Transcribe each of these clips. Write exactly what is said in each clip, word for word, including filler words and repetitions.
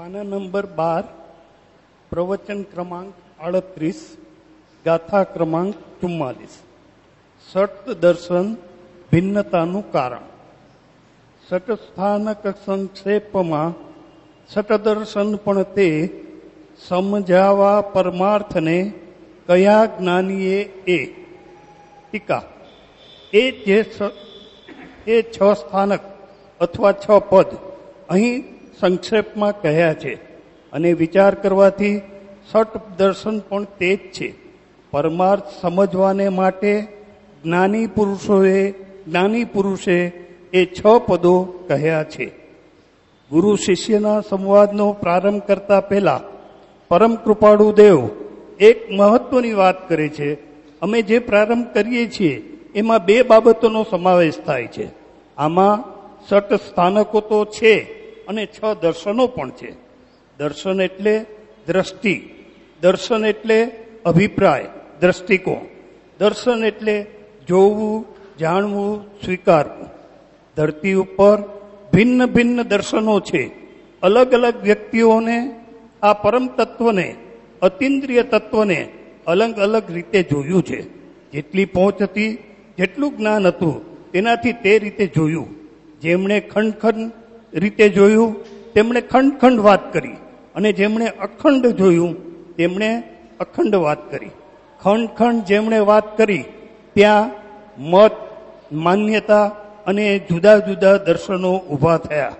પાના નંબર બાર, પ્રવચન ક્રમાંક આડત્રીસ, ગાથા ક્રમાંક ચુમ્માલીસ. સટ દર્શન ભિન્નતાનું કારણ. સટસ્થાનક સંક્ષેપમાં સટદર્શન પણ તે સમજાવા પરમાર્થને કયા જ્ઞાનીએ એ. ટીકા. એ જે એ છ સ્થાનક અથવા છ પદ અહીં સંક્ષેપમાં કહ્યા છે અને વિચાર કરવાથી સટ દર્શન પણ તે જ છે. પરમાર્થ સમજવાને માટે જ્ઞાની પુરુષોએ જ્ઞાની પુરુષે એ છ પદો કહ્યા છે. ગુરુ શિષ્યના સંવાદનો પ્રારંભ કરતા પહેલા પરમ કૃપાળુ દેવ એક મહત્વની વાત કરે છે. અમે જે પ્રારંભ કરીએ છીએ એમાં બે બાબતોનો સમાવેશ થાય છે. આમાં સટ સ્થાનકો તો છે અને છ દર્શનો પણ છે. દર્શન એટલે દ્રષ્ટિ, દર્શન એટલે અભિપ્રાય, દ્રષ્ટિકોણ, દર્શન એટલે જોવું, જાણવું, સ્વીકારવું. ધરતી ઉપર ભિન્ન ભિન્ન દર્શનો છે. અલગ અલગ વ્યક્તિઓને આ પરમ તત્વને, અતિન્દ્રિય તત્વને અલગ અલગ રીતે જોયું છે. જેટલી પહોંચ હતી, જેટલું જ્ઞાન હતું તેનાથી તે રીતે જોયું. જેમણે ખંડ ખંડ રીતે જોયું તેમણે ખંડ ખંડ વાત કરી અને જેમણે અખંડ જોયું તેમણે અખંડ વાત કરી. ખંડ ખંડ જેમણે વાત કરી ત્યાં મત, માન્યતા અને જુદા જુદા દર્શનો ઊભા થયા.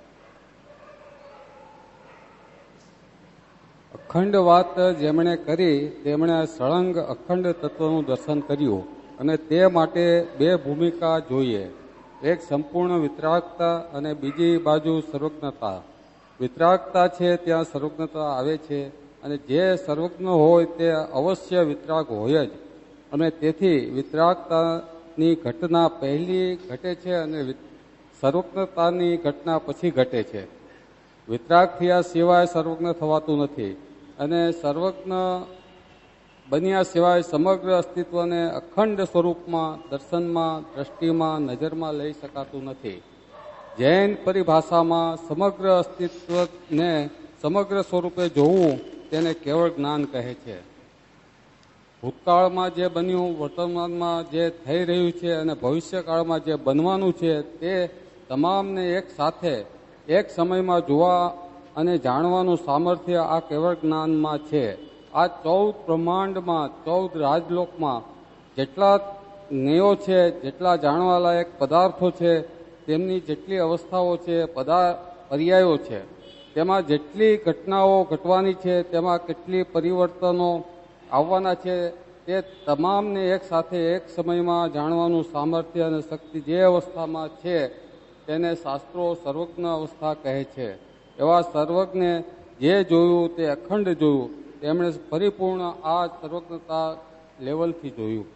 અખંડ વાત જેમણે કરી તેમણે સળંગ અખંડ તત્વનું દર્શન કર્યું અને તે માટે બે ભૂમિકા જોઈએ. એક સંપૂર્ણ વિતરાગતા અને બીજી બાજુ સર્વજ્ઞતા. વિતરાગતા છે ત્યાં સર્વજ્ઞતા આવે છે અને જે સર્વજ્ઞ હોય તે અવશ્ય વિતરાગ હોય જ અને તેથી વિતરાગતાની ઘટના પહેલી ઘટે છે અને સર્વજ્ઞતાની ઘટના પછી ઘટે છે. વિતરાગ થયા સિવાય સર્વજ્ઞ થવાતું નથી અને સર્વજ્ઞ બન્યા સિવાય સમગ્ર અસ્તિત્વને અખંડ સ્વરૂપમાં, દર્શનમાં, દ્રષ્ટિમાં, નજરમાં લઈ શકાતું નથી. જૈન પરિભાષામાં સમગ્ર અસ્તિત્વને સમગ્ર સ્વરૂપે જોવું તેને કેવળ જ્ઞાન કહે છે. ભૂતકાળમાં જે બન્યું, વર્તમાનમાં જે થઈ રહ્યું છે અને ભવિષ્યકાળમાં જે બનવાનું છે તે તમામને એક સાથે એક સમયમાં જોવા અને જાણવાનું સામર્થ્ય આ કેવળ જ્ઞાનમાં છે. આ ચૌદ બ્રહ્માંડમાં, ચૌદ રાજલોકમાં જેટલા જ્ઞેયો છે, જેટલા જાણવાલાયક પદાર્થો છે, તેમની જેટલી અવસ્થાઓ છે, પદા પર્યાયો છે, તેમાં જેટલી ઘટનાઓ ઘટવાની છે, તેમાં કેટલી પરિવર્તનો આવવાના છે, તે તમામને એક સાથે એક સમયમાં જાણવાનું સામર્થ્ય અને શક્તિ જે અવસ્થામાં છે તેને શાસ્ત્રો સર્વજ્ઞ અવસ્થા કહે છે. એવા સર્વજ્ઞે જે જોયું તે અખંડ જોયું. તેમણે પરિપૂર્ણ આ સર્વજ્ઞતા લેવલથી જોયું.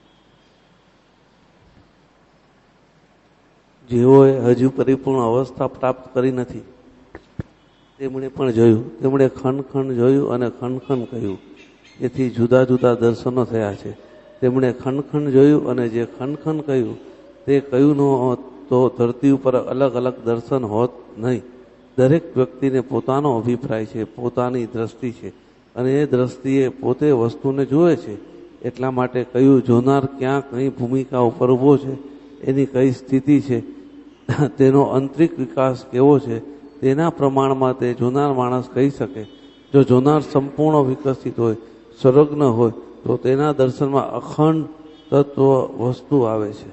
જેઓએ હજુ પરિપૂર્ણ અવસ્થા પ્રાપ્ત કરી નથી તેમણે પણ જોયું. તેમણે ખંડ ખંડ જોયું અને ખંડ ખંડ કહ્યું. એથી જુદા જુદા દર્શનો થયા છે. તેમણે ખંડ ખંડ જોયું અને જે ખંડ ખંડ કહ્યું તે કહ્યું ન હોત તો ધરતી ઉપર અલગ અલગ દર્શન હોત નહીં. દરેક વ્યક્તિને પોતાનો અભિપ્રાય છે, પોતાની દ્રષ્ટિ છે અને એ દ્રષ્ટિએ પોતે વસ્તુને જુએ છે. એટલા માટે કયું જોનાર ક્યાં કઈ ભૂમિકા ઉપર ઊભો છે, એની કઈ સ્થિતિ છે, તેનો આંતરિક વિકાસ કેવો છે, તેના પ્રમાણમાં તે જોનાર માણસ કહી શકે. જો જોનાર સંપૂર્ણ વિકસિત હોય, સર્વજ્ઞ હોય તો તેના દર્શનમાં અખંડ તત્વ વસ્તુ આવે છે.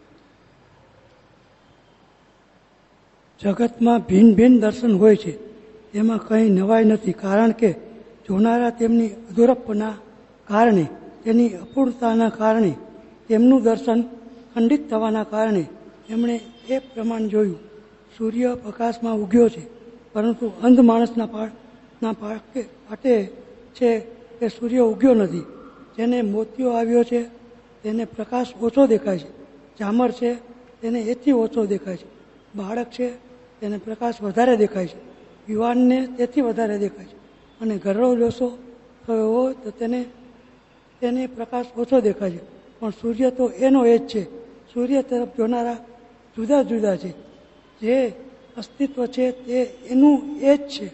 જગતમાં ભિન્ન ભિન્ન દર્શન હોય છે, તેમાં કંઈ નવાઈ નથી. કારણ કે જોનારા તેમની અધૂરપના કારણે, તેની અપૂર્ણતાના કારણે, તેમનું દર્શન ખંડિત થવાના કારણે એમણે એ પ્રમાણ જોયું. સૂર્ય પ્રકાશમાં ઉગ્યો છે, પરંતુ અંધ માણસના પાટના પાટે છે કે સૂર્ય ઉગ્યો નથી. જેને મોતિયો આવ્યો છે તેને પ્રકાશ ઓછો દેખાય છે. ઝામર છે તેને એથી ઓછો દેખાય છે. બાળક છે તેને પ્રકાશ વધારે દેખાય છે. યુવાનને તેથી વધારે દેખાય છે અને ગર્વ લોસો થયો હોય તો તેને તેને પ્રકાશ ઓછો દેખાય છે. પણ સૂર્ય તો એનો એ જ છે. સૂર્ય તરફ જોનારા જુદા જુદા છે. જે અસ્તિત્વ છે તે એનું એ જ છે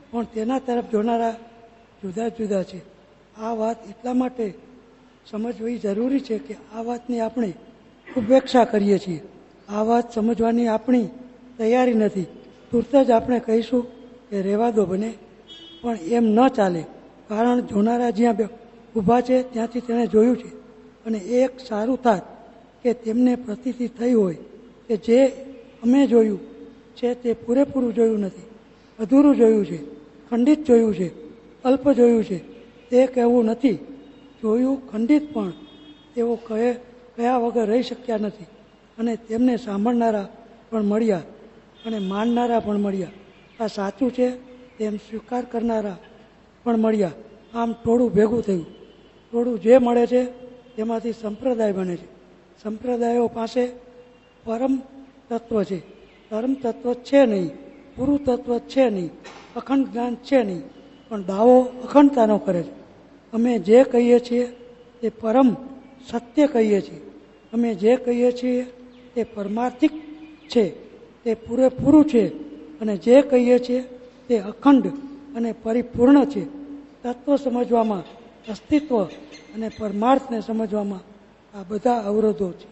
પણ તેના તરફ જોનારા જુદા જુદા છે. આ વાત એટલા માટે સમજવી જરૂરી છે કે આ વાતની આપણે ઉપેક્ષા કરીએ છીએ. આ વાત સમજવાની આપણી તૈયારી નથી. તુરત જ આપણે કહીશું કે રહેવા દો બને, પણ એમ ન ચાલે. કારણ જોનારા જ્યાં ઊભા છે ત્યાંથી તેણે જોયું છે, અને એ એક સારું થાત કે તેમને પ્રતીતિ થઈ હોય કે જે અમે જોયું છે તે પૂરેપૂરું જોયું નથી, અધૂરું જોયું છે, ખંડિત જોયું છે, અલ્પ જોયું છે. તે કહેવું નથી. જોયું ખંડિત પણ તેઓ કહે કયા વગર રહી શક્યા નથી, અને તેમને સાંભળનારા પણ મળ્યા અને માનનારા પણ મળ્યા. આ સાચું છે તેમ સ્વીકાર કરનારા પણ મળ્યા. આમ ટોળું ભેગું થયું. ટોળું જે મળે છે તેમાંથી સંપ્રદાય બને છે. સંપ્રદાયો પાસે પરમ તત્વ છે. પરમ તત્વ છે નહીં, પૂરું તત્વ છે નહીં, અખંડ જ્ઞાન છે નહીં, પણ દાવો અખંડતાનો કરે છે. અમે જે કહીએ છીએ તે પરમ સત્ય કહીએ છીએ. અમે જે કહીએ છીએ તે પરમાર્થિક છે, તે પૂરેપૂરું છે, અને જે કહીએ છીએ તે અખંડ અને પરિપૂર્ણ છે. તત્વ સમજવામાં, અસ્તિત્વ અને પરમાર્થને સમજવામાં આ બધા અવરોધો છે.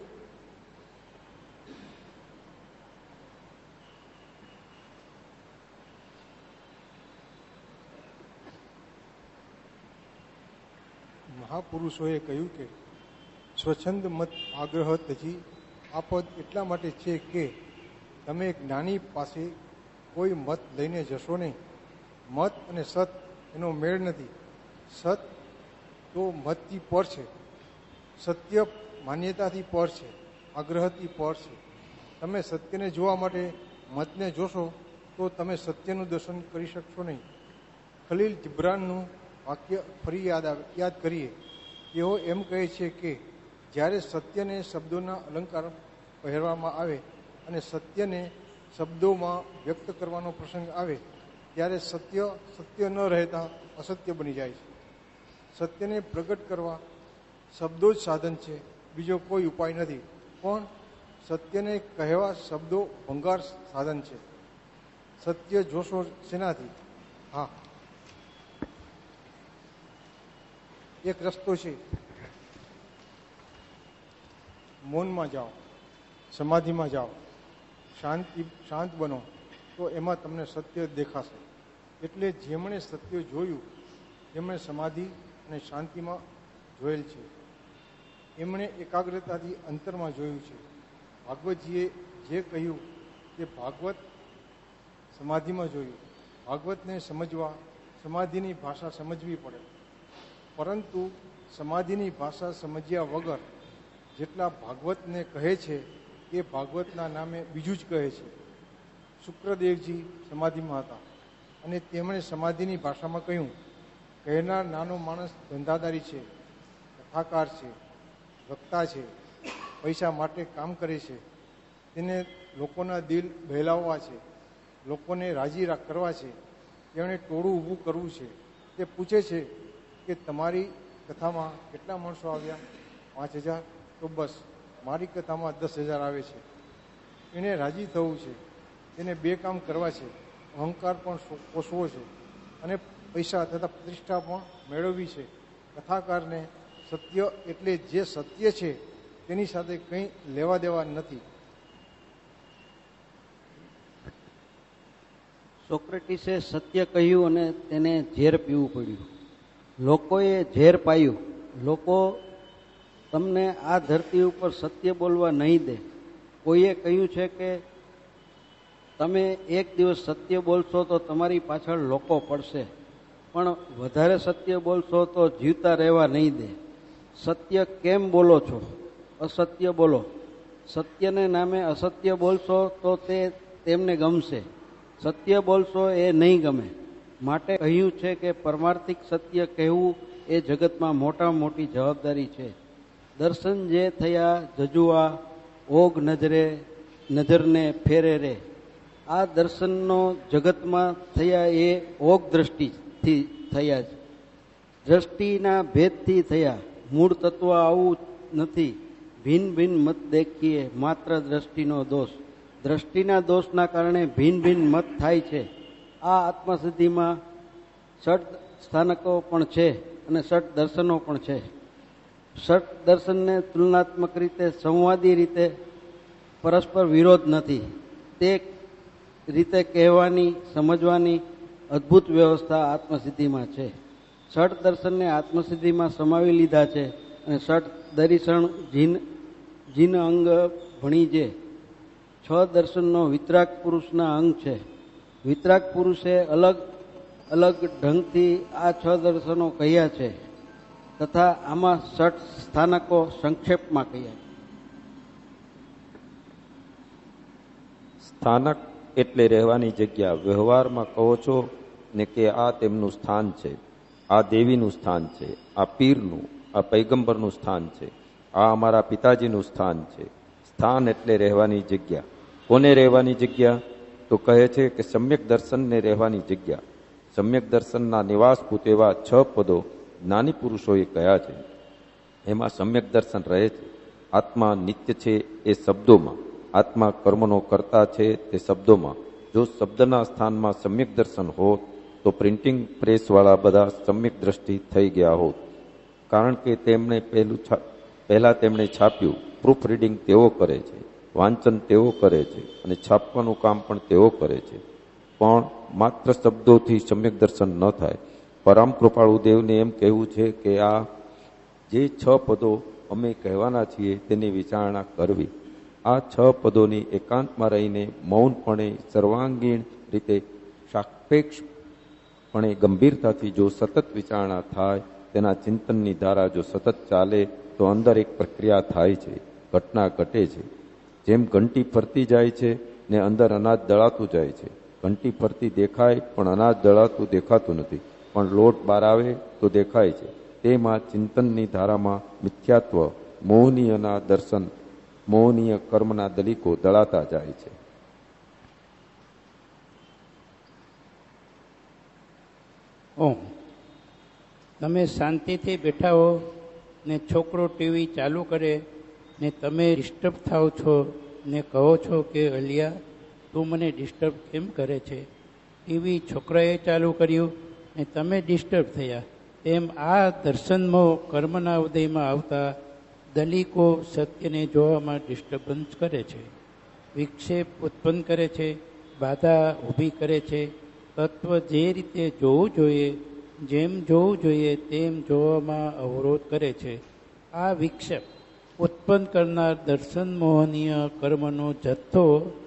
મહાપુરુષોએ કહ્યું કે સ્વચ્છંદ મત આગ્રહ તજી આ પદ એટલા માટે છે કે તમે જ્ઞાની પાસે કોઈ મત લઈને જશો નહીં. મત અને સત એનો મેળ નથી. સત તો મતથી પર છે, સત્ય માન્યતાથી પર છે, આગ્રહથી પર છે. તમે સત્યને જોવા માટે મતને જોશો તો તમે સત્યનું દર્શન કરી શકશો નહીં. ખલીલ જિબ્રાનનું વાક્ય ફરી યાદ યાદ કરીએ. તેઓ એમ કહે છે કે જ્યારે સત્યને શબ્દોના અલંકાર પહેરવામાં આવે અને સત્યને શબ્દોમાં વ્યક્ત કરવાનો પ્રસંગ આવે ત્યારે સત્ય સત્ય ન રહેતા અસત્ય બની જાય છે. સત્યને પ્રગટ કરવા શબ્દો જ સાધન છે, બીજો કોઈ ઉપાય નથી. પણ સત્યને કહેવા શબ્દો ભંગાર સાધન છે. સત્ય જોશો શેનાથી? હા, એક રસ્તો છે. મૌનમાં જાઓ, સમાધિમાં જાઓ, શાંતિ શાંત બનો, તો એમાં તમને સત્ય દેખાશે. એટલે જેમણે સત્ય જોયું, જેમણે સમાધિ અને શાંતિમાં જોયેલ છે, એમણે એકાગ્રતાથી અંતરમાં જોયું છે. ભાગવતજીએ જે કહ્યું તે ભાગવત સમાધિમાં જોયું. ભાગવતને સમજવા સમાધિની ભાષા સમજવી પડે, પરંતુ સમાધિની ભાષા સમજ્યા વગર જેટલા ભાગવતને કહે છે એ ભાગવતના નામે બીજું જ કહે છે. શુક્રદેવજી સમાધિમાં હતા અને તેમણે સમાધિની ભાષામાં કહ્યું, કહેનાર નાનો માણસ ધંધાદારી છે, કથાકાર છે, વક્તા છે, પૈસા માટે કામ કરે છે, તેને લોકોના દિલ બહેલાવવા છે, લોકોને રાજી કરવા છે, તેમણે ટોળું ઊભું કરવું છે. તે પૂછે છે કે તમારી કથામાં કેટલા માણસો આવ્યા? પાંચ હજાર તો બસ, મારી કથામાં દસ હજાર આવે છે. એને રાજી થવું છે, તેને બે કામ કરવા છે, અહંકાર પણ પોષવો છે અને પૈસા તથા પ્રતિષ્ઠા પણ મેળવવી છે. કથાકારને સત્ય એટલે જે સત્ય છે તેની સાથે કંઈ લેવા દેવા નથી. સોક્રેટિસે સત્ય કહ્યું અને તેને ઝેર પીવું પડ્યું. લોકોએ ઝેર પાયું. લોકો તમને આ ધરતી ઉપર સત્ય બોલવા નહીં દે. કોઈએ કહ્યું છે કે તમે એક દિવસ સત્ય બોલશો તો તમારી પાછળ લોકો પડશે, પણ વધારે સત્ય બોલશો તો જીવતા રહેવા નહીં દે. સત્ય કેમ બોલો છો? અસત્ય બોલો. સત્યને નામે અસત્ય બોલશો તો તે તેમને ગમશે, સત્ય બોલશો એ નહીં ગમે. માટે કહ્યું છે કે પરમાર્થિક સત્ય કહેવું એ જગતમાં મોટામાં મોટી જવાબદારી છે. દર્શન જે થયા જજુઆ, ઓગ નજરે નજરને ફેરે રે. આ દર્શનનો જગતમાં થયા એ ઓગ દ્રષ્ટિથી થયા છે, દ્રષ્ટિના ભેદથી થયા. મૂળ તત્વ આવું નથી. ભિન્ન ભિન્ન મત દેખીએ માત્ર દ્રષ્ટિનો દોષ. દ્રષ્ટિના દોષના કારણે ભિન્ન ભિન્ન મત થાય છે. આ આત્મસિદ્ધિમાં ષટ સ્થાનકો પણ છે અને ષટ દર્શનો પણ છે. ષટ દર્શનને તુલનાત્મક રીતે સંવાદી રીતે પરસ્પર વિરોધ નથી. તે રીતે કહેવાની સમજવાની અદ્ભુત વ્યવસ્થા આત્મસિદ્ધિમાં છે. ષટ દર્શનને આત્મસિદ્ધિમાં સમાવી લીધા છે અને ષટ દર્શન જીન જીન અંગ ભણીજે. છ દર્શનનો વિતરાગ પુરુષના અંગ છે. વિતરાગ પુરુષે અલગ અલગ ઢંગથી આ છ દર્શનો કહ્યા છે તથા આમાં ષટ સ્થાનકો સંક્ષેપમાં કહ્યા. સ્થાનક એટલે રહેવાની જગ્યા. વ્યવહારમાં કહો છો ને કે આ તેમનું સ્થાન છે, આ દેવીનું સ્થાન છે, આ પીરનું, આ પૈગંબરનું સ્થાન છે, આ અમારા પિતાજીનું સ્થાન છે. સ્થાન એટલે રહેવાની જગ્યા. કોને રહેવાની જગ્યા? તો કહે છે કે સમ્યક દર્શનને રહેવાની જગ્યા. સમ્યક દર્શનના નિવાસભૂત એવા છ પદો જ્ઞાની પુરુષોએ કહ્યા છે. એમાં સમ્યક દર્શન રહે છે. આત્મા નિત્ય છે એ શબ્દોમાં, આત્મા કર્મનો કરતા છે તે શબ્દોમાં. જો શબ્દના સ્થાનમાં સમ્યક દર્શન હોત તો પ્રિન્ટિંગ પ્રેસવાળા બધા સમ્યક દ્રષ્ટિ થઈ ગયા હોત. કારણ કે તેમણે પહેલું પહેલા તેમણે છાપ્યું. પ્રૂફ રીડિંગ તેઓ કરે છે, વાંચન તેઓ કરે છે અને છાપવાનું કામ પણ તેઓ કરે છે. પણ માત્ર શબ્દોથી સમ્યક દર્શન ન થાય. પરમ કૃપાળુ દેવને એમ કહેવું છે કે આ જે છ પદો અમે કહેવાના છીએ તેની વિચારણા કરવી. આ છ પદોની એકાંતમાં રહીને મૌનપણે સર્વાંગીણ રીતે સાપેક્ષપણે ગંભીરતાથી જો સતત વિચારણા થાય, તેના ચિંતનની ધારા જો સતત ચાલે તો અંદર એક પ્રક્રિયા થાય છે, ઘટના ઘટે છે. જેમ ઘંટી ફરતી જાય છે ને અંદર અનાજ દળાતું જાય છે. ઘંટી ફરતી દેખાય પણ અનાજ દળાતું દેખાતું નથી, પણ લોટ બહાર આવે તો દેખાય છે. તેમાં ચિંતનની ધારામાં મિથ્યાત્વ, મોહનીયના દર્શન, મોહનીય કર્મના દલિકો દળાતા જાય છે. ઓમ. તમે શાંતિથી બેઠા હો ને છોકરો ટીવી ચાલુ કરે ને તમે ડિસ્ટર્બ થાવ છો ને કહો છો કે અલિયા તું મને ડિસ્ટર્બ કેમ કરે છે? ટીવી છોકરાએ ચાલુ કર્યું ને તમે ડિસ્ટર્બ થયા. તેમ આ દર્શનમાં કર્મના ઉદયમાં આવતા દલિકો સત્યને જોવામાં ડિસ્ટર્બન્સ કરે છે, વિક્ષેપ ઉત્પન્ન કરે છે, બાધા ઊભી કરે છે. તત્વ જે રીતે જોવું જોઈએ, જેમ જોવું જોઈએ તેમ જોવામાં અવરોધ કરે છે. આ વિક્ષેપ ઉત્પન્ન કરનાર દર્શન મોહનીય કર્મનો જથ્થો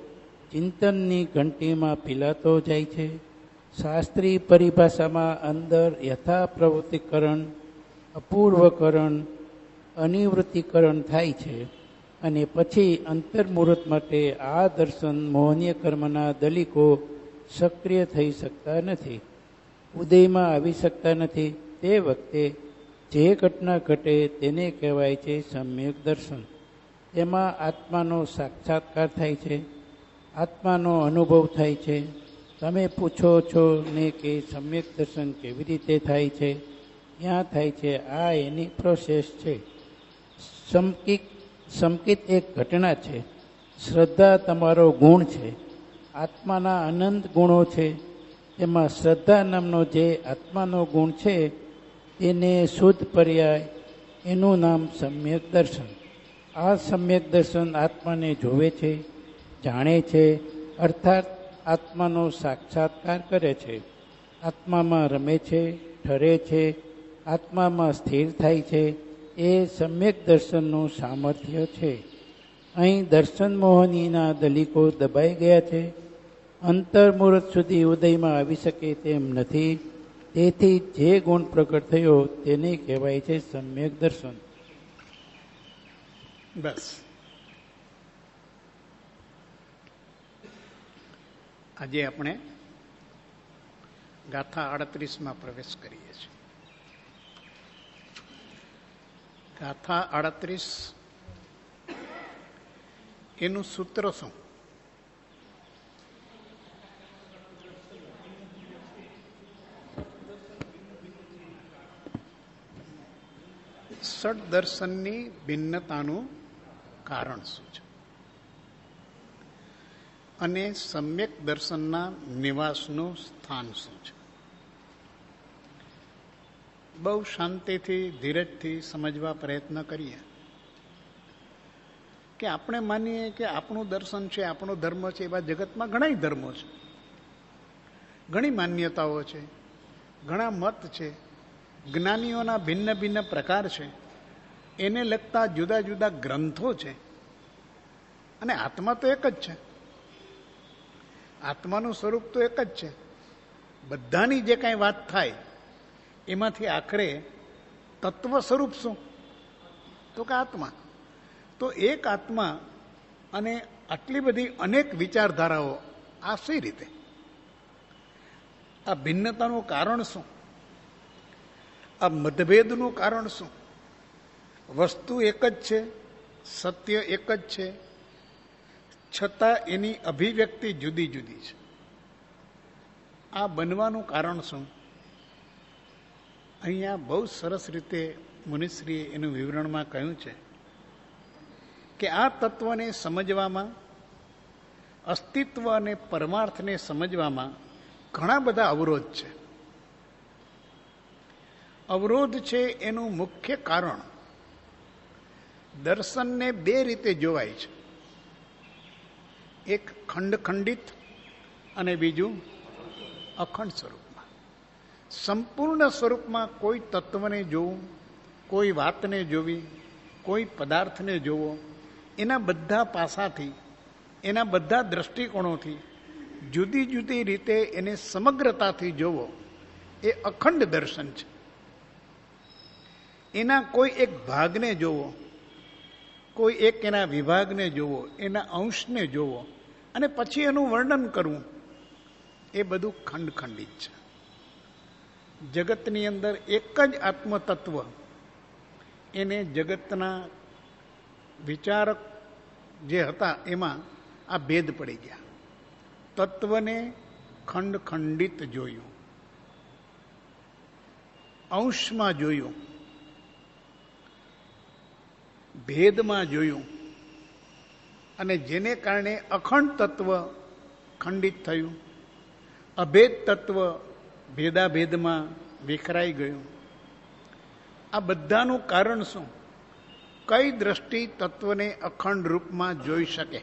ચિંતનની ઘંટીમાં પીલાતો જાય છે. શાસ્ત્રી પરિભાષામાં અંદર યથા પ્રવૃત્તિકરણ, અપૂર્વકરણ, અનિવૃત્તિકરણ થાય છે અને પછી અંતર્મુહૂર્ત માટે આ દર્શન મોહનીય કર્મના દલિકો સક્રિય થઈ શકતા નથી, ઉદયમાં આવી શકતા નથી. તે વખતે જે ઘટના ઘટે તેને કહેવાય છે સમ્યક દર્શન. તેમાં આત્માનો સાક્ષાત્કાર થાય છે, આત્માનો અનુભવ થાય છે. તમે પૂછો છો ને કે સમ્યક દર્શન કેવી રીતે થાય છે? ક્યાં થાય છે? આ એની પ્રોસેસ છે. સમકિત સમકિત એક ઘટના છે. શ્રદ્ધા તમારો ગુણ છે. આત્માના અનંત ગુણો છે. તેમાં શ્રદ્ધા નામનો જે આત્માનો ગુણ છે તેને શુદ્ધ પર્યાય, એનું નામ સમ્યક દર્શન. આ સમ્યક દર્શન આત્માને જોવે છે, જાણે છે, અર્થાત આત્માનો સાક્ષાત્કાર કરે છે. આત્મામાં રમે છે, ઠરે છે, આત્મામાં સ્થિર થાય છે. એ સમ્યક દર્શનનું સામર્થ્ય છે. અહીં દર્શન મોહનીના દલિકો દબાઈ ગયા છે. અંતર્મુહૂર્ત સુધી ઉદયમાં આવી શકે તેમ નથી. તેથી જે ગુણ પ્રગટ થયો તેને કહેવાય છે સમ્યક દર્શન. બસ આજે આપણે ગાથા આડત્રીસમાં પ્રવેશ કરીએ છીએ. ગાથા આડત્રીસ એનું સૂત્ર શું? ષડ દર્શનની ભિન્નતાનું કારણ શું છે? અને સમ્યક દર્શનના નિવાસનું સ્થાન શું છે? બહુ શાંતિથી ધીરજથી સમજવા પ્રયત્ન કરીએ કે આપણે માનીએ કે આપણું દર્શન છે, આપણો ધર્મ છે, એવા જગતમાં ઘણા ધર્મો છે, ઘણી માન્યતાઓ છે, ઘણા મત છે, જ્ઞાનીઓના ભિન્ન ભિન્ન પ્રકાર છે, એને લગતા જુદા જુદા ગ્રંથો છે, અને આત્મા તો એક જ છે. આત્માનું સ્વરૂપ તો એક જ છે. બધાની જે કાંઈ વાત થાય એમાંથી આખરે તત્વ સ્વરૂપ શું? તો કે આત્મા. તો એક આત્મા અને આટલી બધી અનેક વિચારધારાઓ, આ શી રીતે? આ ભિન્નતાનું કારણ શું? આ મતભેદનું કારણ શું? વસ્તુ એક જ છે, સત્ય એક જ છે, છતાં એની અભિવ્યક્તિ જુદી જુદી છે. આ બનવાનું કારણ શું? અહીંયા બહુ સરસ રીતે મુનિશ્રીએ એનું વિવરણમાં કહ્યું છે કે આ તત્વને સમજવામાં, અસ્તિત્વ અને પરમાર્થને સમજવામાં ઘણા બધા અવરોધ છે. અવરોધ છે એનું મુખ્ય કારણ દર્શનને બે રીતે જોવાય છે. એક ખંડખંડિત અને બીજું અખંડ સ્વરૂપમાં. સંપૂર્ણ સ્વરૂપમાં કોઈ તત્વને જોવું, કોઈ વાતને જોવી, કોઈ પદાર્થને જોવો, એના બધા પાસાથી, એના બધા દ્રષ્ટિકોણોથી જુદી જુદી રીતે એને સમગ્રતાથી જોવો, એ અખંડ દર્શન છે. એના કોઈ એક ભાગને જોવો, કોઈ એક એના વિભાગને જોવો, એના અંશને જોવો અને પછી એનું વર્ણન કરવું, એ બધું ખંડખંડિત છે. જગતની અંદર એક જ આત્મતત્વ, એને જગતના વિચારક જે હતા એમાં આ ભેદ પડી ગયા. તત્વને ખંડખંડિત જોયું, અંશમાં જોયું, ભેદમાં જોયું, અને જેને કારણે અખંડ તત્વ ખંડિત થયું, અભેદ તત્વ ભેદાભેદમાં વિખરાઈ ગયું. આ બધાનું કારણ શું? કઈ દ્રષ્ટિ તત્વને અખંડ રૂપમાં જોઈ શકે?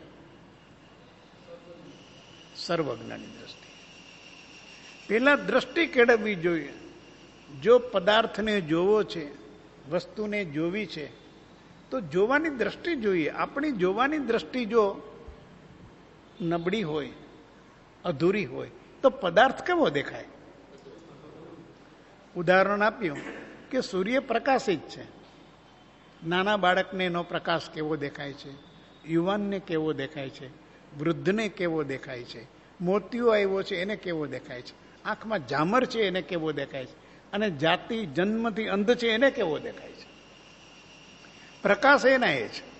સર્વજ્ઞની દ્રષ્ટિ. પેલા દ્રષ્ટિ કેળવવી જોઈએ. જો પદાર્થને જોવો છે, વસ્તુને જોવી છે, તો જોવાની દ્રષ્ટિ જોઈએ. આપણી જોવાની દ્રષ્ટિ જો નબળી હોય, અધૂરી હોય, તો પદાર્થ કેવો દેખાય? ઉદાહરણ આપ્યું કે સૂર્ય પ્રકાશિત છે. નાના બાળકને એનો પ્રકાશ કેવો દેખાય છે, યુવાનને કેવો દેખાય છે, વૃદ્ધને કેવો દેખાય છે, મોતિયો આવ્યો છે એને કેવો દેખાય છે, આંખમાં ઝામર છે એને કેવો દેખાય છે, અને જાતિ જન્મથી અંધ છે એને કેવો દેખાય છે. પ્રકાશ એના એ છે.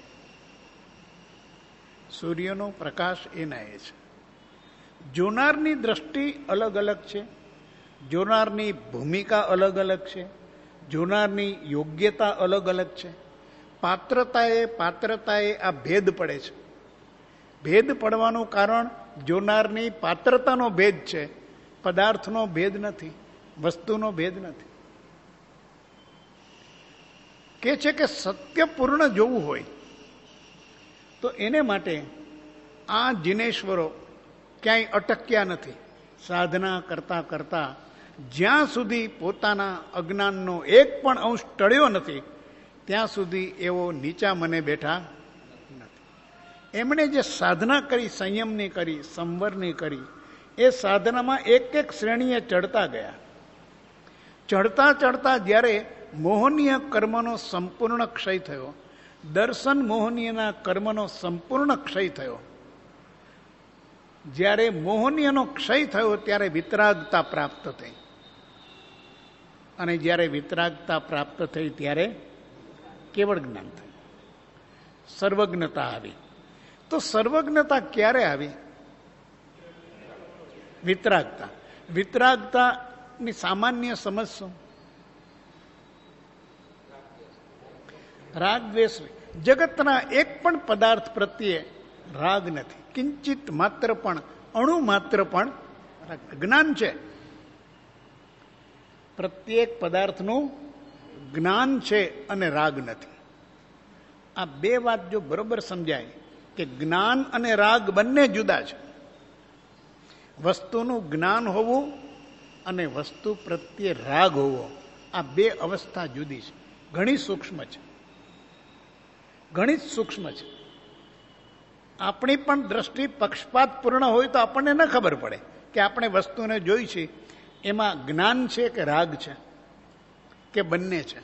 સૂર્યનો પ્રકાશ એના એ છે. જોનારની દ્રષ્ટિ અલગ અલગ છે, જોનારની ભૂમિકા અલગ અલગ છે, જોનારની યોગ્યતા અલગ અલગ છે. પાત્રતાએ પાત્રતાએ આ ભેદ પડે છે. ભેદ પડવાનું કારણ જોનારની પાત્રતાનો ભેદ છે, પદાર્થનો ભેદ નથી, વસ્તુનો ભેદ નથી. કે છે કે સત્યપૂર્ણ જોવું હોય તો એને માટે આ જિનેશ્વરો ક્યાંય અટક્યા નથી. સાધના કરતા કરતા જ્યાં સુધી પોતાના અજ્ઞાનનો એક પણ અંશ ટળ્યો નથી, ત્યાં સુધી એવો નીચા મને બેઠા નથી. એમણે જે સાધના કરી, સંયમની કરી, સંવરની કરી, એ સાધનામાં એક એક શ્રેણીએ ચડતા ગયા. ચડતા ચડતા જ્યારે મોહનીય કર્મનો સંપૂર્ણ ક્ષય થયો, દર્શન મોહનીયના કર્મનો સંપૂર્ણ ક્ષય થયો, જ્યારે મોહનીયનો ક્ષય થયો ત્યારે વિતરાગતા પ્રાપ્ત થઈ, અને જ્યારે વિતરાગતા પ્રાપ્ત થઈ ત્યારે કેવળ જ્ઞાન થયું, સર્વજ્ઞતા આવી. તો સર્વજ્ઞતા ક્યારે આવી? વિતરાગતા. વિતરાગતાની સામાન્ય સમજ શું? રાગ દ્વેષ. જગતના એક પણ પદાર્થ પ્રત્યે રાગ નથી. કિંચિત માત્ર પણ, અણુ માત્ર પણ જ્ઞાન છે. પ્રત્યેક પદાર્થનું જ્ઞાન છે અને રાગ નથી. આ બે વાત જો બરોબર સમજાય કે જ્ઞાન અને રાગ બંને જુદા છે. વસ્તુનું જ્ઞાન હોવું અને વસ્તુ પ્રત્યે રાગ હોવો, આ બે અવસ્થા જુદી છે, ઘણી સૂક્ષ્મ છે, ઘણી જ સૂક્ષ્મ છે. આપણી પણ દ્રષ્ટિ પક્ષપાત પૂર્ણ હોય તો આપણને ન ખબર પડે કે આપણે વસ્તુને જોઈ છે એમાં જ્ઞાન છે કે રાગ છે કે બંને છે.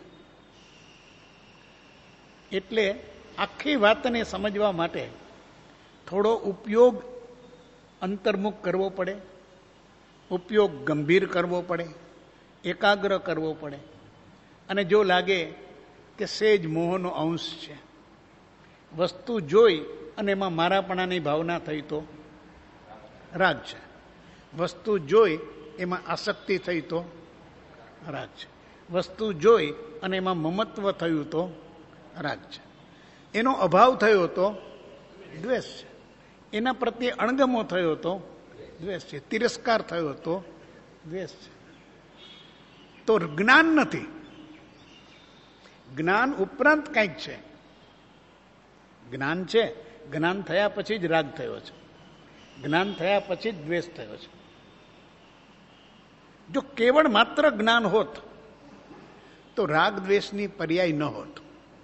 એટલે આખી વાતને સમજવા માટે થોડો ઉપયોગ અંતર્મુખ કરવો પડે, ઉપયોગ ગંભીર કરવો પડે, એકાગ્ર કરવો પડે. અને જો લાગે કે સેજ મોહનો અંશ છે, વસ્તુ જોઈ અને એમાં મારાપણાની ભાવના થઈ તો રાગ છે, વસ્તુ જોઈ એમાં આસક્તિ થઈ તો રાગ છે, વસ્તુ જોઈ અને એમાં મમત્વ થયું તો રાગ છે, એનો અભાવ થયો તો દ્વેષ છે, એના પ્રત્યે અણગમો થયો તો દ્વેષ છે, તિરસ્કાર થયો તો દ્વેષ છે. તો જ્ઞાન નથી, જ્ઞાન ઉપરાંત કંઈક છે. જ્ઞાન છે, જ્ઞાન થયા પછી જ રાગ થયો છે, જ્ઞાન થયા પછી જ દ્વેષ થયો છે. જો કેવળ માત્ર જ્ઞાન હોત તો રાગ દ્વેષની પર્યાય ન હોત.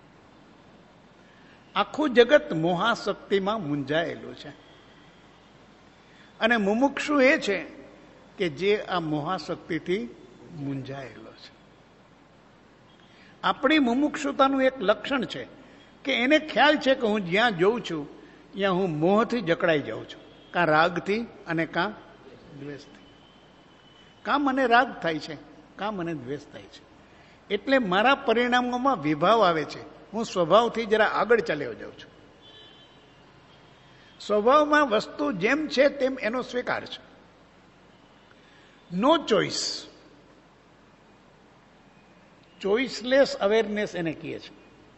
આખું જગત મોહાશક્તિમાં મૂંઝાયેલું છે અને મુમુક્ષુ એ છે કે જે આ મોહાશક્તિથી મૂંઝાયેલો છે. આપણી મુમુક્ષુતાનું એક લક્ષણ છે કે એને ખ્યાલ છે કે હું જ્યાં જોઉં છું ત્યાં હું મોહથી જકડાઈ જાઉં છું, કાં રાગથી અને કાં દ્વેષથી. કાં મને રાગ થાય છે, કાં મને દ્વેષ થાય છે. એટલે મારા પરિણામોમાં વિભાવ આવે છે. હું સ્વભાવથી જરા આગળ ચાલ્યો જાઉં છું. સ્વભાવમાં વસ્તુ જેમ છે તેમ એનો સ્વીકાર છે. નો ચોઇસ, ચોઇસલેસ અવેરનેસ એને કહે છે.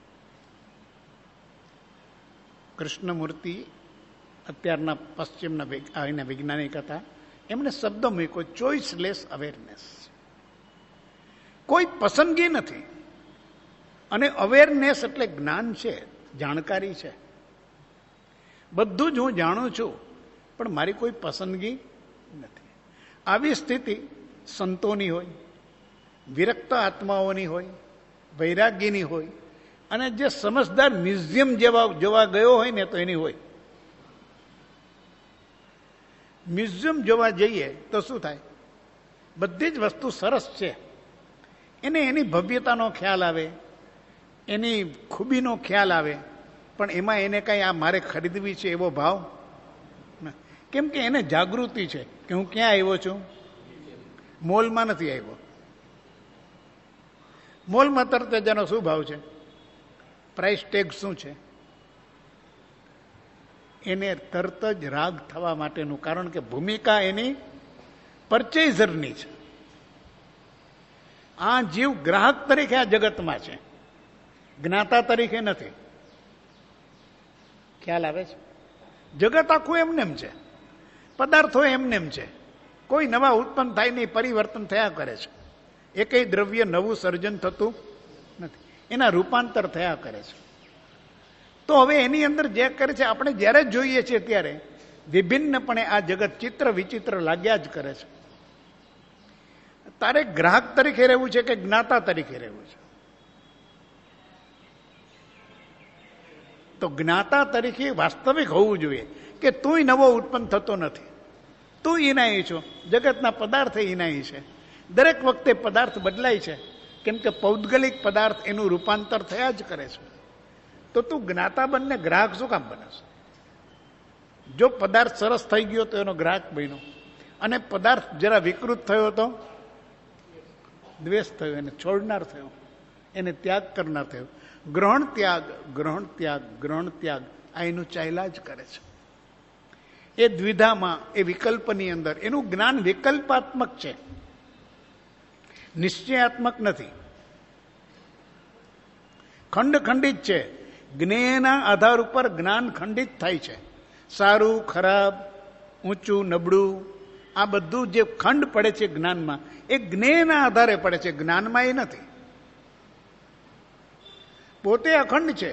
કૃષ્ણમૂર્તિ અત્યારના પશ્ચિમના એના વૈજ્ઞાનિક હતા, એમણે શબ્દ મૂક્યો ચોઇસલેસ અવેરનેસ. કોઈ પસંદગી નથી. અને અવેરનેસ એટલે જ્ઞાન છે, જાણકારી છે. બધું જ હું જાણું છું પણ મારી કોઈ પસંદગી નથી. આવી સ્થિતિ સંતોની હોય, વિરક્ત આત્માઓની હોય, વૈરાગ્યની હોય, અને જે સમજદાર મ્યુઝિયમ જેવા જોવા ગયો હોય ને તો એની હોય. મ્યુઝિયમ જોવા જઈએ તો શું થાય? બધી જ વસ્તુ સરસ છે, એને એની ભવ્યતાનો ખ્યાલ આવે, એની ખૂબીનો ખ્યાલ આવે, પણ એમાં એને કાંઈ આ મારે ખરીદવી છે એવો ભાવ, કેમ કે એને જાગૃતિ છે કે હું ક્યાં આવ્યો છું, મોલમાં નથી આવ્યો. મોલમાં તરત જ એનો શું ભાવ છે, પ્રાઇસ ટેગ શું છે, એને તરત જ રાગ થવા માટેનું કારણ કે ભૂમિકા એની પરચેઝરની છે. આ જીવ ગ્રાહક તરીકે આ જગતમાં છે, જ્ઞાતા તરીકે નથી. ખ્યાલ આવે છે? જગત આખું એમનેમ છે, પદાર્થો એમનેમ છે, કોઈ નવા ઉત્પન્ન થાય નહીં, પરિવર્તન થયા કરે છે. એકેય દ્રવ્ય નવું સર્જન થતું નથી, એના રૂપાંતર થયા કરે છે. તો હવે એની અંદર જે કરે છે, આપણે જ્યારે જોઈએ છીએ ત્યારે વિભિન્નપણે આ જગત ચિત્ર વિચિત્ર લાગ્યા જ કરે છે. તારે ગ્રાહક તરીકે રહેવું છે કે જ્ઞાતા તરીકે રહેવું છે? તો જ્ઞાતા તરીકે વાસ્તવિક હોવું જોઈએ કે તુંય નવો ઉત્પન્ન થતો નથી, તું ઇનાયી છો, જગતના પદાર્થ ઇનાયી છે. દરેક વખતે પદાર્થ બદલાય છે, કેમ કે પૌદ્ગલિક પદાર્થ એનું રૂપાંતર થયા જ કરે છે. તો તું જ્ઞાતા બનને ગ્રાહક શું કામ બને છે? જો પદાર્થ સરસ થઈ ગયો તો એનો ગ્રાહક બન્યો, અને પદાર્થ જરા વિકૃત થયો તો દ્વેષ થયો, એને છોડનાર થયો, એને ત્યાગ કરનાર થયો. ગ્રહણ ત્યાગ, ગ્રહણ ત્યાગ, ગ્રહણ ત્યાગ, આ એનું ચાલ્યા જ કરે છે. એ દ્વિધામાં, એ વિકલ્પની અંદર એનું જ્ઞાન વિકલ્પાત્મક છે, નિશ્ચયાત્મક નથી. ખંડ ખંડિત છે. જ્ઞેયના આધાર ઉપર જ્ઞાન ખંડિત થાય છે, સારું ખરાબ, ઊંચું નબળું, આ બધું જે ખંડ પડે છે જ્ઞાનમાં, એ જ્ઞેયના આધારે પડે છે, જ્ઞાનમાં એ નથી. પોતે અખંડ છે,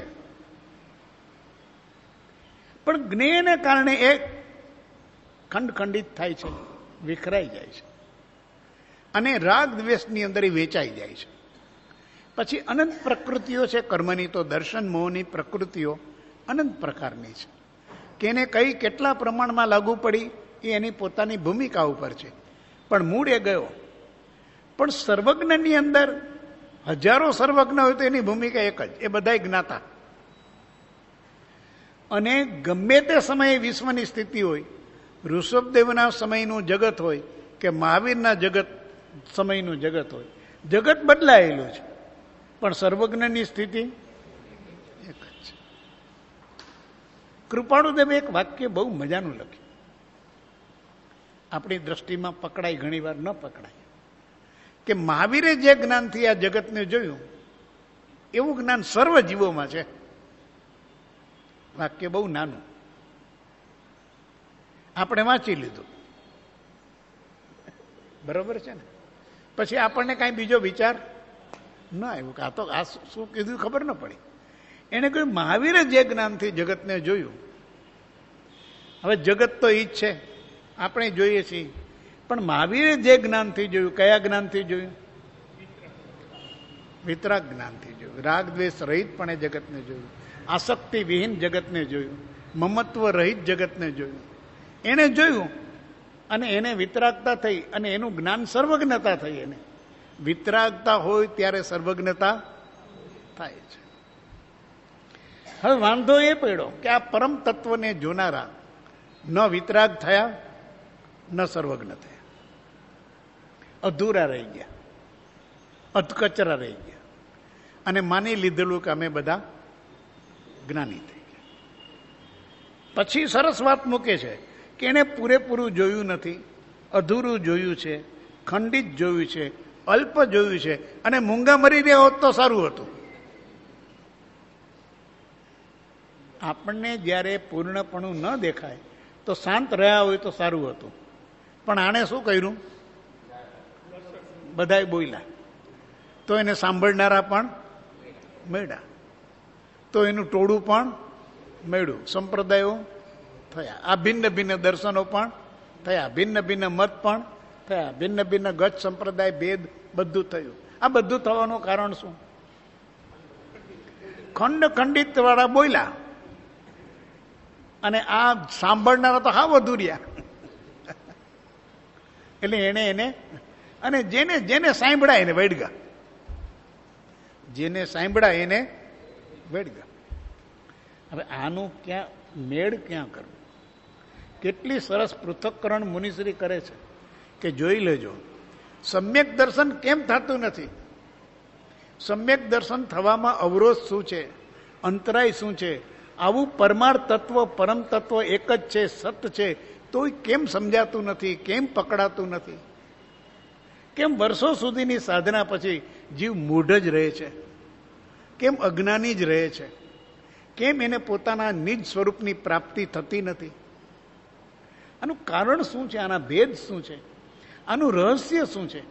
પણ જ્ઞેયને કારણે એ ખંડ ખંડિત થાય છે, વિખરાઈ જાય છે, અને રાગ દ્વેષની અંદર એ વેચાઈ જાય છે. પછી અનંત પ્રકૃતિઓ છે કર્મની, તો દર્શન મોહની પ્રકૃતિઓ અનંત પ્રકારની છે, કે એને કઈ કેટલા પ્રમાણમાં લાગુ પડી એ એની પોતાની ભૂમિકા ઉપર છે, પણ મૂળ એ ગયો. પણ સર્વજ્ઞની અંદર હજારો સર્વજ્ઞ હોય તો એની ભૂમિકા એક જ, એ બધાય જ્ઞાતા. અને ગમે તે સમયે વિશ્વની સ્થિતિ હોય, ઋષભદેવના સમયનું જગત હોય કે મહાવીરના જગત સમયનું જગત હોય, જગત બદલાયેલું છે, પણ સર્વજ્ઞની સ્થિતિ એક જ છે. કૃપાળુદેવે એક વાક્ય બહુ મજાનું લખ્યું, આપણી દ્રષ્ટિમાં પકડાય, ઘણી વાર ન પકડાય, કે મહાવીરે જે જ્ઞાનથી આ જગતને જોયું એવું જ્ઞાન સર્વ જીવોમાં છે. વાક્ય બહુ નાનું, આપણે વાંચી લીધું, બરોબર છે ને? પછી આપણને કાંઈ બીજો વિચાર ન આવ્યો કે આ તો આ શું કીધું ખબર ન પડી. એને કહ્યું મહાવીરે જે જ્ઞાનથી જગતને જોયું, હવે જગત તો ઈ જ છે, આપણે જોઈએ છીએ, પણ મહાવીરે જે જ્ઞાનથી જોયું, કયા જ્ઞાનથી જોયું? વિતરાગ જ્ઞાનથી જોયું. રાગ દ્વેષ રહિતપણે જગતને જોયું, આસક્તિ વિહીન જગતને જોયું, મમત્વ રહિત જગતને જોયું. એને જોયું અને એને વિતરાગતા થઈ, અને એનું જ્ઞાન સર્વજ્ઞતા થઈ. એને વિતરાગતા હોય ત્યારે સર્વજ્ઞતા થાય છે. હવે વાંધો એ પડ્યો કે આ પરમ તત્વને જોનારા ન વિતરાગ થયા, ન સર્વજ્ઞ થયા, અધૂરા રહી ગયા, અધકચરા રહી ગયા, અને માની લીધેલું કે અમે બધા જ્ઞાની થઈ ગયા. પછી સરસ વાત મૂકે છે કે એને પૂરેપૂરું જોયું નથી, અધૂરું જોયું છે, ખંડિત જોયું છે, અલ્પ જોયું છે, અને મૂંગા મરી રહ્યા હોત તો સારું હતું. આપણને જ્યારે પૂર્ણપણું ન દેખાય તો શાંત રહ્યા હોય તો સારું હતું, પણ આણે શું કર્યું? બધાય બોલ્યા તો એને સાંભળનારા પણ મળ્યા, તો એનું ટોળું પણ મળ્યું, સંપ્રદાયો થયા, આ ભિન્ન ભિન્ન દર્શનો પણ થયા, ભિન્ન ભિન્ન મત પણ થયા, ભિન્ન ભિન્ન ગત સંપ્રદાય ભેદ બધું થયું. આ બધું થવાનું કારણ શું? ખંડ ખંડિત વાળા બોલ્યા, અને આ સાંભળનારા તો હા વધુ રહ્યા. એટલે એને એને અને જેને જેને સાંભળ્યા એને વેડગા, જેને સાંભળ્યા એને વેડગા. હવે આનું ક્યાં મેળ ક્યાં કરવું? કેટલી સરસ પૃથક્કરણ મુનિશ્રી કરે છે કે જોઈ લેજો. સમ્યક દર્શન કેમ થતું નથી? સમ્યક દર્શન થવામાં અવરોધ શું છે, અંતરાય શું છે? આવું પરમાર્થ તત્વ, પરમ તત્વ એક જ છે, સત છે, તોય કેમ સમજાતું નથી, કેમ પકડાતું નથી? કેમ વર્ષો સુધીની સાધના પછી જીવ મૂઢ જ રહે છે? કેમ અજ્ઞાની જ રહે છે? કેમ એને પોતાના નિજ સ્વરૂપની પ્રાપ્તિ થતી નથી? આનું કારણ શું છે? આના ભેદ શું છે? આનું રહસ્ય શું છે?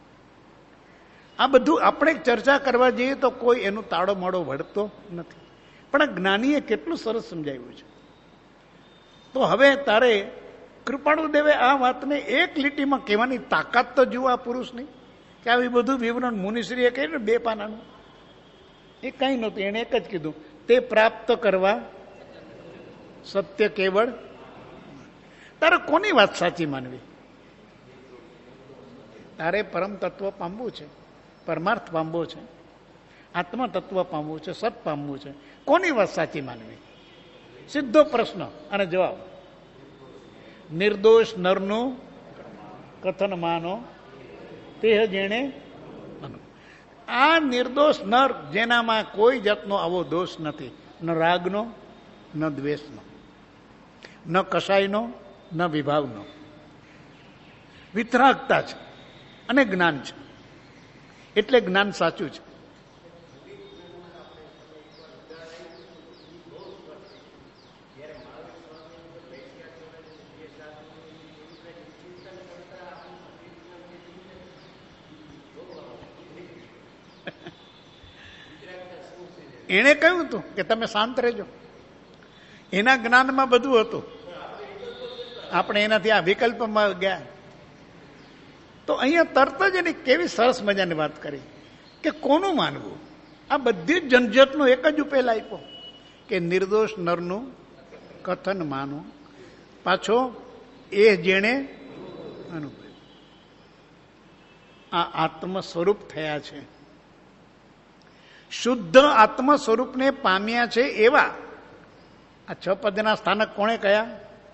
આ બધું આપણે ચર્ચા કરવા જઈએ તો કોઈ એનું તાળો માળો વળતો નથી, પણ જ્ઞાનીએ કેટલું સરસ સમજાવ્યું છે. તો હવે તારે કૃપાળુદેવે આ વાતને એક લીટીમાં કહેવાની તાકાત તો જુઓ આ પુરુષની, કે આવી બધું વિવરણ મુનિશ્રીએ કહ્યું ને બે પાનાનું, એ કંઈ નહોતું. એણે એક જ કીધું, તે પ્રાપ્ત કરવા સત્ય કેવળ. તારે કોની વાત સાચી માનવી? તારે પરમ તત્વ પામવું છે, પરમાર્થ પામવો છે, આત્મા તત્વ પામવું છે, સત પામવું છે. કોની વાત સાચી માનવી? સીધો પ્રશ્ન અને જવાબ. નિર્દોષ નરનું કથન માનો તે જેણે. આ નિર્દોષ નર જેનામાં કોઈ જાતનો આવો દોષ નથી, ન રાગનો, ન દ્વેષનો, ન કસાયનો, ન વિભાવનો. વિતરાગતા છે અને જ્ઞાન છે, એટલે જ્ઞાન સાચું છે. એણે કહ્યું હતું કે તમે શાંત રહેજો. એના જ્ઞાનમાં બધું હતું, આપણે એનાથી આ વિકલ્પમાં ગયા. તો અહીંયા તરત જ એની કેવી સરસ મજાની વાત કરી કે કોનું માનવું. આ બધી જ ઝંઝટનો એક જ ઉકેલ આપ્યો કે નિર્દોષ નરનું કથન માનું, પાછો એ જેણે અનુભવ. આ આત્મ સ્વરૂપ થયા છે, શુદ્ધ આત્મ સ્વરૂપને પામ્યા છે એવા. આ છ પદના સ્થાનક કોણે કયા?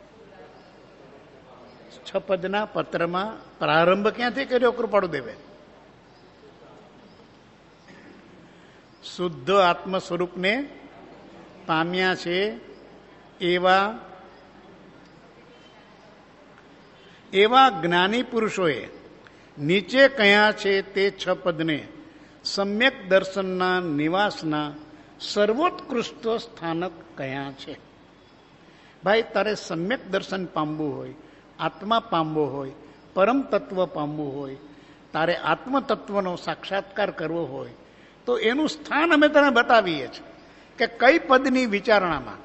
છ પદના પત્રમાં પ્રારંભ ક્યાંથી કર્યો કૃપાળુ દેવે? શુદ્ધ આત્મ સ્વરૂપને પામ્યા છે એવા એવા જ્ઞાની પુરુષોએ નીચે કયા છે તે છ પદને સમ્યક દર્શનના નિવાસના સર્વોત્કૃષ્ટ સ્થાનક કયા છે. ભાઈ, તારે સમ્યક દર્શન પામવું હોય, આત્મા પામવો હોય, પરમ તત્વ પામવું હોય, તારે આત્મ તત્વનો સાક્ષાત્કાર કરવો હોય તો એનું સ્થાન અમે તને બતાવીએ છીએ કે કઈ પદની વિચારણામાં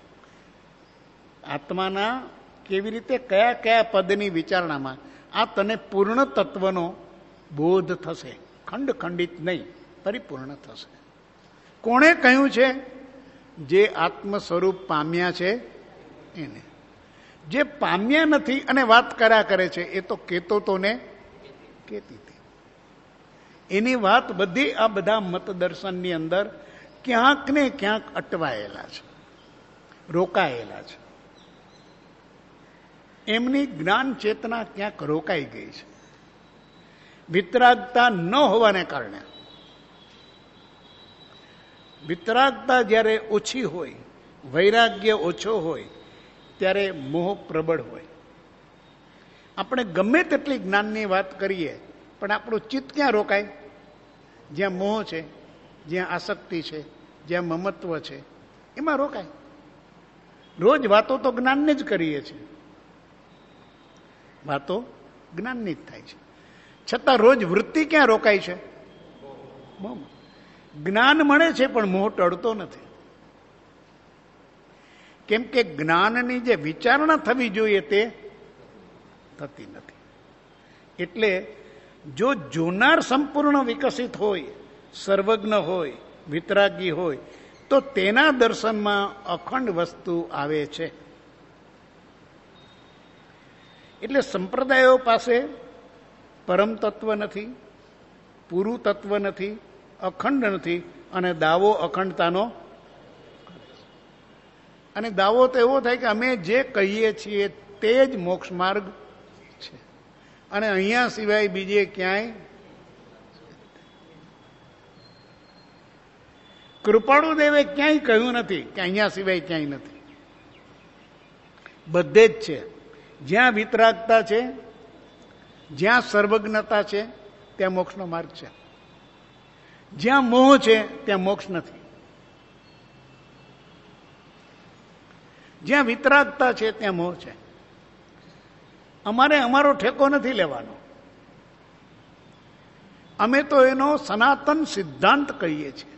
આત્માના કેવી રીતે કયા કયા પદની વિચારણામાં આ તને પૂર્ણ તત્વનો બોધ થશે. ખંડ ખંડિત નહીં, પરિપૂર્ણ થશે. કોણે કહ્યું છે? જે આત્મ સ્વરૂપ પામ્યા છે એને. જે પામ્યા નથી અને વાત કર્યા કરે છે એ તો કેતો તો ને કેતી હતી. એની વાત બધી આ બધા મતદર્શનની અંદર ક્યાંક ને ક્યાંક અટવાયેલા છે, રોકાયેલા છે. એમની જ્ઞાન ચેતના ક્યાંક રોકાઈ ગઈ છે વિતરાગતા ન હોવાને કારણે. વિતરાગતા જ્યારે ઓછી હોય, વૈરાગ્ય ઓછો હોય, ત્યારે મોહ પ્રબળ હોય. આપણે ગમે તેટલી જ્ઞાનની વાત કરીએ પણ આપણું ચિત્ત ક્યાં રોકાય? જ્યાં મોહ છે, જ્યાં આસક્તિ છે, જ્યાં મમત્વ છે, એમાં રોકાય. રોજ વાતો તો જ્ઞાનની જ કરીએ છીએ, વાતો જ્ઞાનની જ થાય છે, છતાં રોજ વૃત્તિ ક્યાં રોકાય છે? મોહમાં. જ્ઞાન મળે છે પણ મોહ ટળતો નથી. કેમ કે જ્ઞાનની જે વિચારણા થવી જોઈએ તે થતી નથી. એટલે જો જોનાર સંપૂર્ણ વિકસિત હોય, સર્વજ્ઞ હોય, વિતરાગી હોય તો તેના દર્શનમાં અખંડ વસ્તુ આવે છે. એટલે સંપ્રદાયો પાસે પરમ તત્વ નથી, પૂરું તત્વ નથી, અખંડ નથી અને દાવો અખંડતાનો. અને દાવો તો એવો થાય કે અમે જે કહીએ છીએ તે જ મોક્ષ માર્ગ છે અને અહીંયા સિવાય બીજે ક્યાંય. કૃપાળુ દેવે ક્યાંય કહ્યું નથી કે અહીંયા સિવાય ક્યાંય નથી. બધે જ છે. જ્યાં વિતરાગતા છે, જ્યાં સર્વજ્ઞતા છે ત્યાં મોક્ષનો માર્ગ છે. જ્યાં મોહ છે ત્યાં મોક્ષ નથી. જ્યાં વિતરાગતા છે ત્યાં મોહ છે. અમારે અમારો ઠેકો નથી લેવાનો. અમે તો એનો સનાતન સિદ્ધાંત કહીએ છીએ,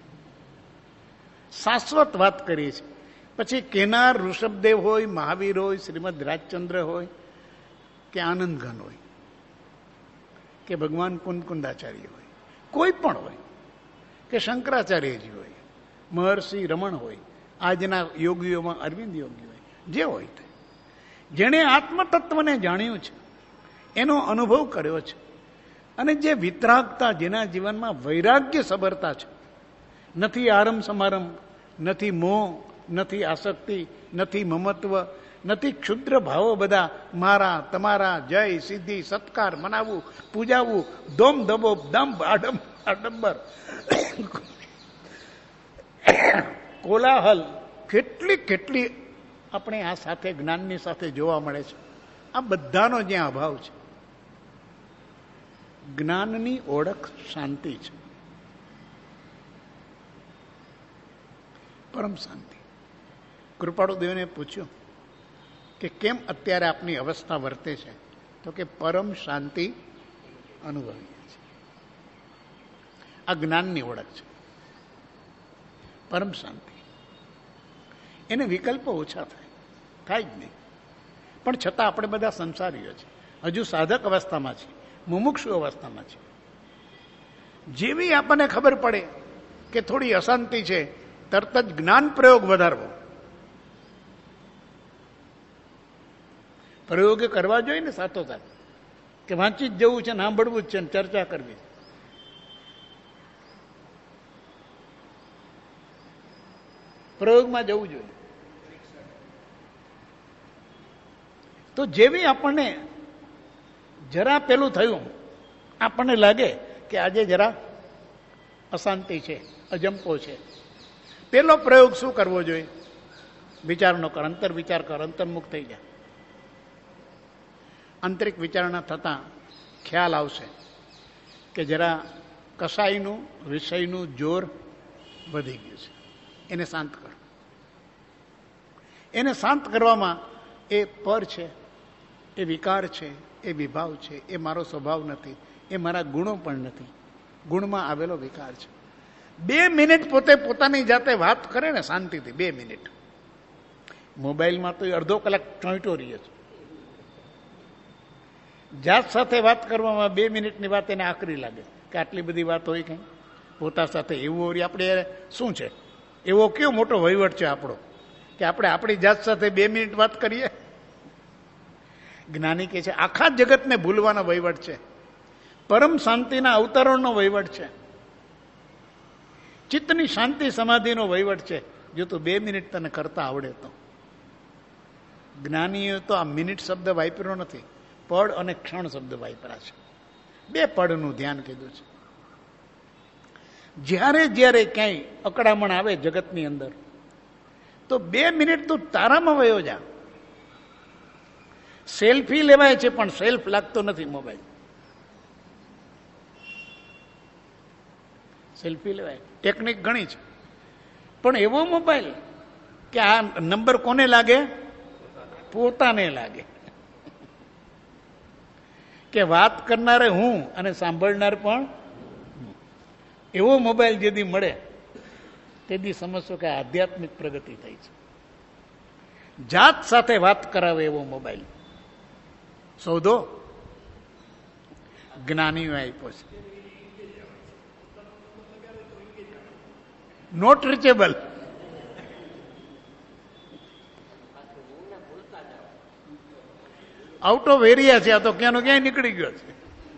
શાશ્વત વાત કરીએ છીએ. પછી કેનાર ઋષભદેવ હોય, મહાવીર હોય, શ્રીમદ રાજચંદ્ર હોય કે આનંદઘન હોય કે ભગવાન કુંદકુંદાચાર્ય હોય, કોઈ પણ હોય કે શંકરાચાર્યજી હોય, મહર્ષિ રમણ હોય, આજના યોગીઓમાં અરવિંદ યોગી હોય, જે હોય તે જેણે આત્મતત્વને જાણ્યું છે, એનો અનુભવ કર્યો છે અને જે વિતરાગતા, જેના જીવનમાં વૈરાગ્ય સબરતા છે, નથી આરંભ સમારંભ, નથી મોહ, નથી આસક્તિ, નથી મમત્વ, નથી ક્ષુદ્ર ભાવો, બધા મારા તમારા, જય સિદ્ધિ સત્કાર મનાવવું, પૂજાવવું, દોમ દબો દંભ આડમ આડંબર કોલાહલ, કેટલી કેટલી આપણે આ સાથે જ્ઞાનની સાથે જોવા મળે છે. આ બધાનો જ્યાં અભાવ છે. જ્ઞાનની ઓળખ શાંતિ છે, પરમ શાંતિ. કૃપાળુ દેવને પૂછ્યું કે કેમ અત્યારે આપની અવસ્થા વર્તે છે? તો કે પરમ શાંતિ અનુભવીએ છે. આ જ્ઞાનની ઓળખ છે. પરમ શાંતિ. એને વિકલ્પો ઓછા થાય, થાય જ નહીં. પણ છતાં આપણે બધા સંસારીઓ છે, હજુ સાધક અવસ્થામાં છે, મુમુક્ષુ અવસ્થામાં છે. જેવી આપણને ખબર પડે કે થોડી અશાંતિ છે, તરત જ જ્ઞાન પ્રયોગ વધારવો. પ્રયોગ કરવા જોઈએ ને સાથોસાથ, કે વાંચી જ જવું છે ને સાંભળવું જ છે ને ચર્ચા કરવી. પ્રયોગમાં જવું જોઈએ. તો જેવી આપણને જરા પેલું થયું, આપણને લાગે કે આજે જરા અશાંતિ છે, અજંપો છે, પેલો પ્રયોગ શું કરવો જોઈએ? વિચાર ન કર, અંતર વિચાર કર, અંતર્મુખ થઈ જાય. આંતરિક વિચારણા થતાં ખ્યાલ આવશે કે જરા કસાઈનું વિષયનું જોર વધી ગયું છે. એને શાંત કર. એને શાંત કરવામાં એ પર છે, એ વિકાર છે, એ વિભાવ છે, એ મારો સ્વભાવ નથી, એ મારા ગુણો પણ નથી, ગુણમાં આવેલો વિકાર છે. બે મિનિટ પોતે પોતાની જાતે વાત કરે ને શાંતિથી, બે મિનિટ. મોબાઈલમાં તો અડધો કલાક ચોંટો રહીએ છે. જાત સાથે વાત કરવામાં બે મિનિટની વાત એને આકરી લાગે કે આટલી બધી વાત હોય કંઈ પોતા સાથે. એવું આપણે શું છે, એવો કયો મોટો વહીવટ છે આપણો કે આપણે આપણી જાત સાથે બે મિનિટ વાત કરીએ? જ્ઞાની કહે છે આખા જગતને ભૂલવાનો વહીવટ છે, પરમ શાંતિના અવતરણનો વહીવટ છે, ચિત્તની શાંતિ સમાધિનો વહીવટ છે. જો તું બે મિનિટ તને કરતા આવડે તો. જ્ઞાનીએ તો આ મિનિટ શબ્દ વાપર્યો નથી, પળ અને ક્ષણ શબ્દ વાપર્યા છે. બે પળનું ધ્યાન કીધું છે. જ્યારે જ્યારે ક્યાંય અકળામણ આવે જગતની અંદર તો બે મિનિટ તું તારામાં વયો જા. સેલ્ફી લેવાય છે પણ સેલ્ફ લાગતો નથી મોબાઈલ. સેલ્ફી લેવાય, ટેકનિક ઘણી છે, પણ એવો મોબાઈલ કે આ નંબર કોને લાગે? પોતાને લાગે. કે વાત કરનારે હું અને સાંભળનાર પણ. એવો મોબાઈલ જેથી મળે તેથી સમજશો કે આધ્યાત્મિક પ્રગતિ થઈ છે. જાત સાથે વાત કરાવે એવો મોબાઈલ શોધો. જ્ઞાનીઓ આપ્યો છે. Not reachable. Out of area છે. આ તો ક્યાંનો ક્યાંય નીકળી ગયો છે.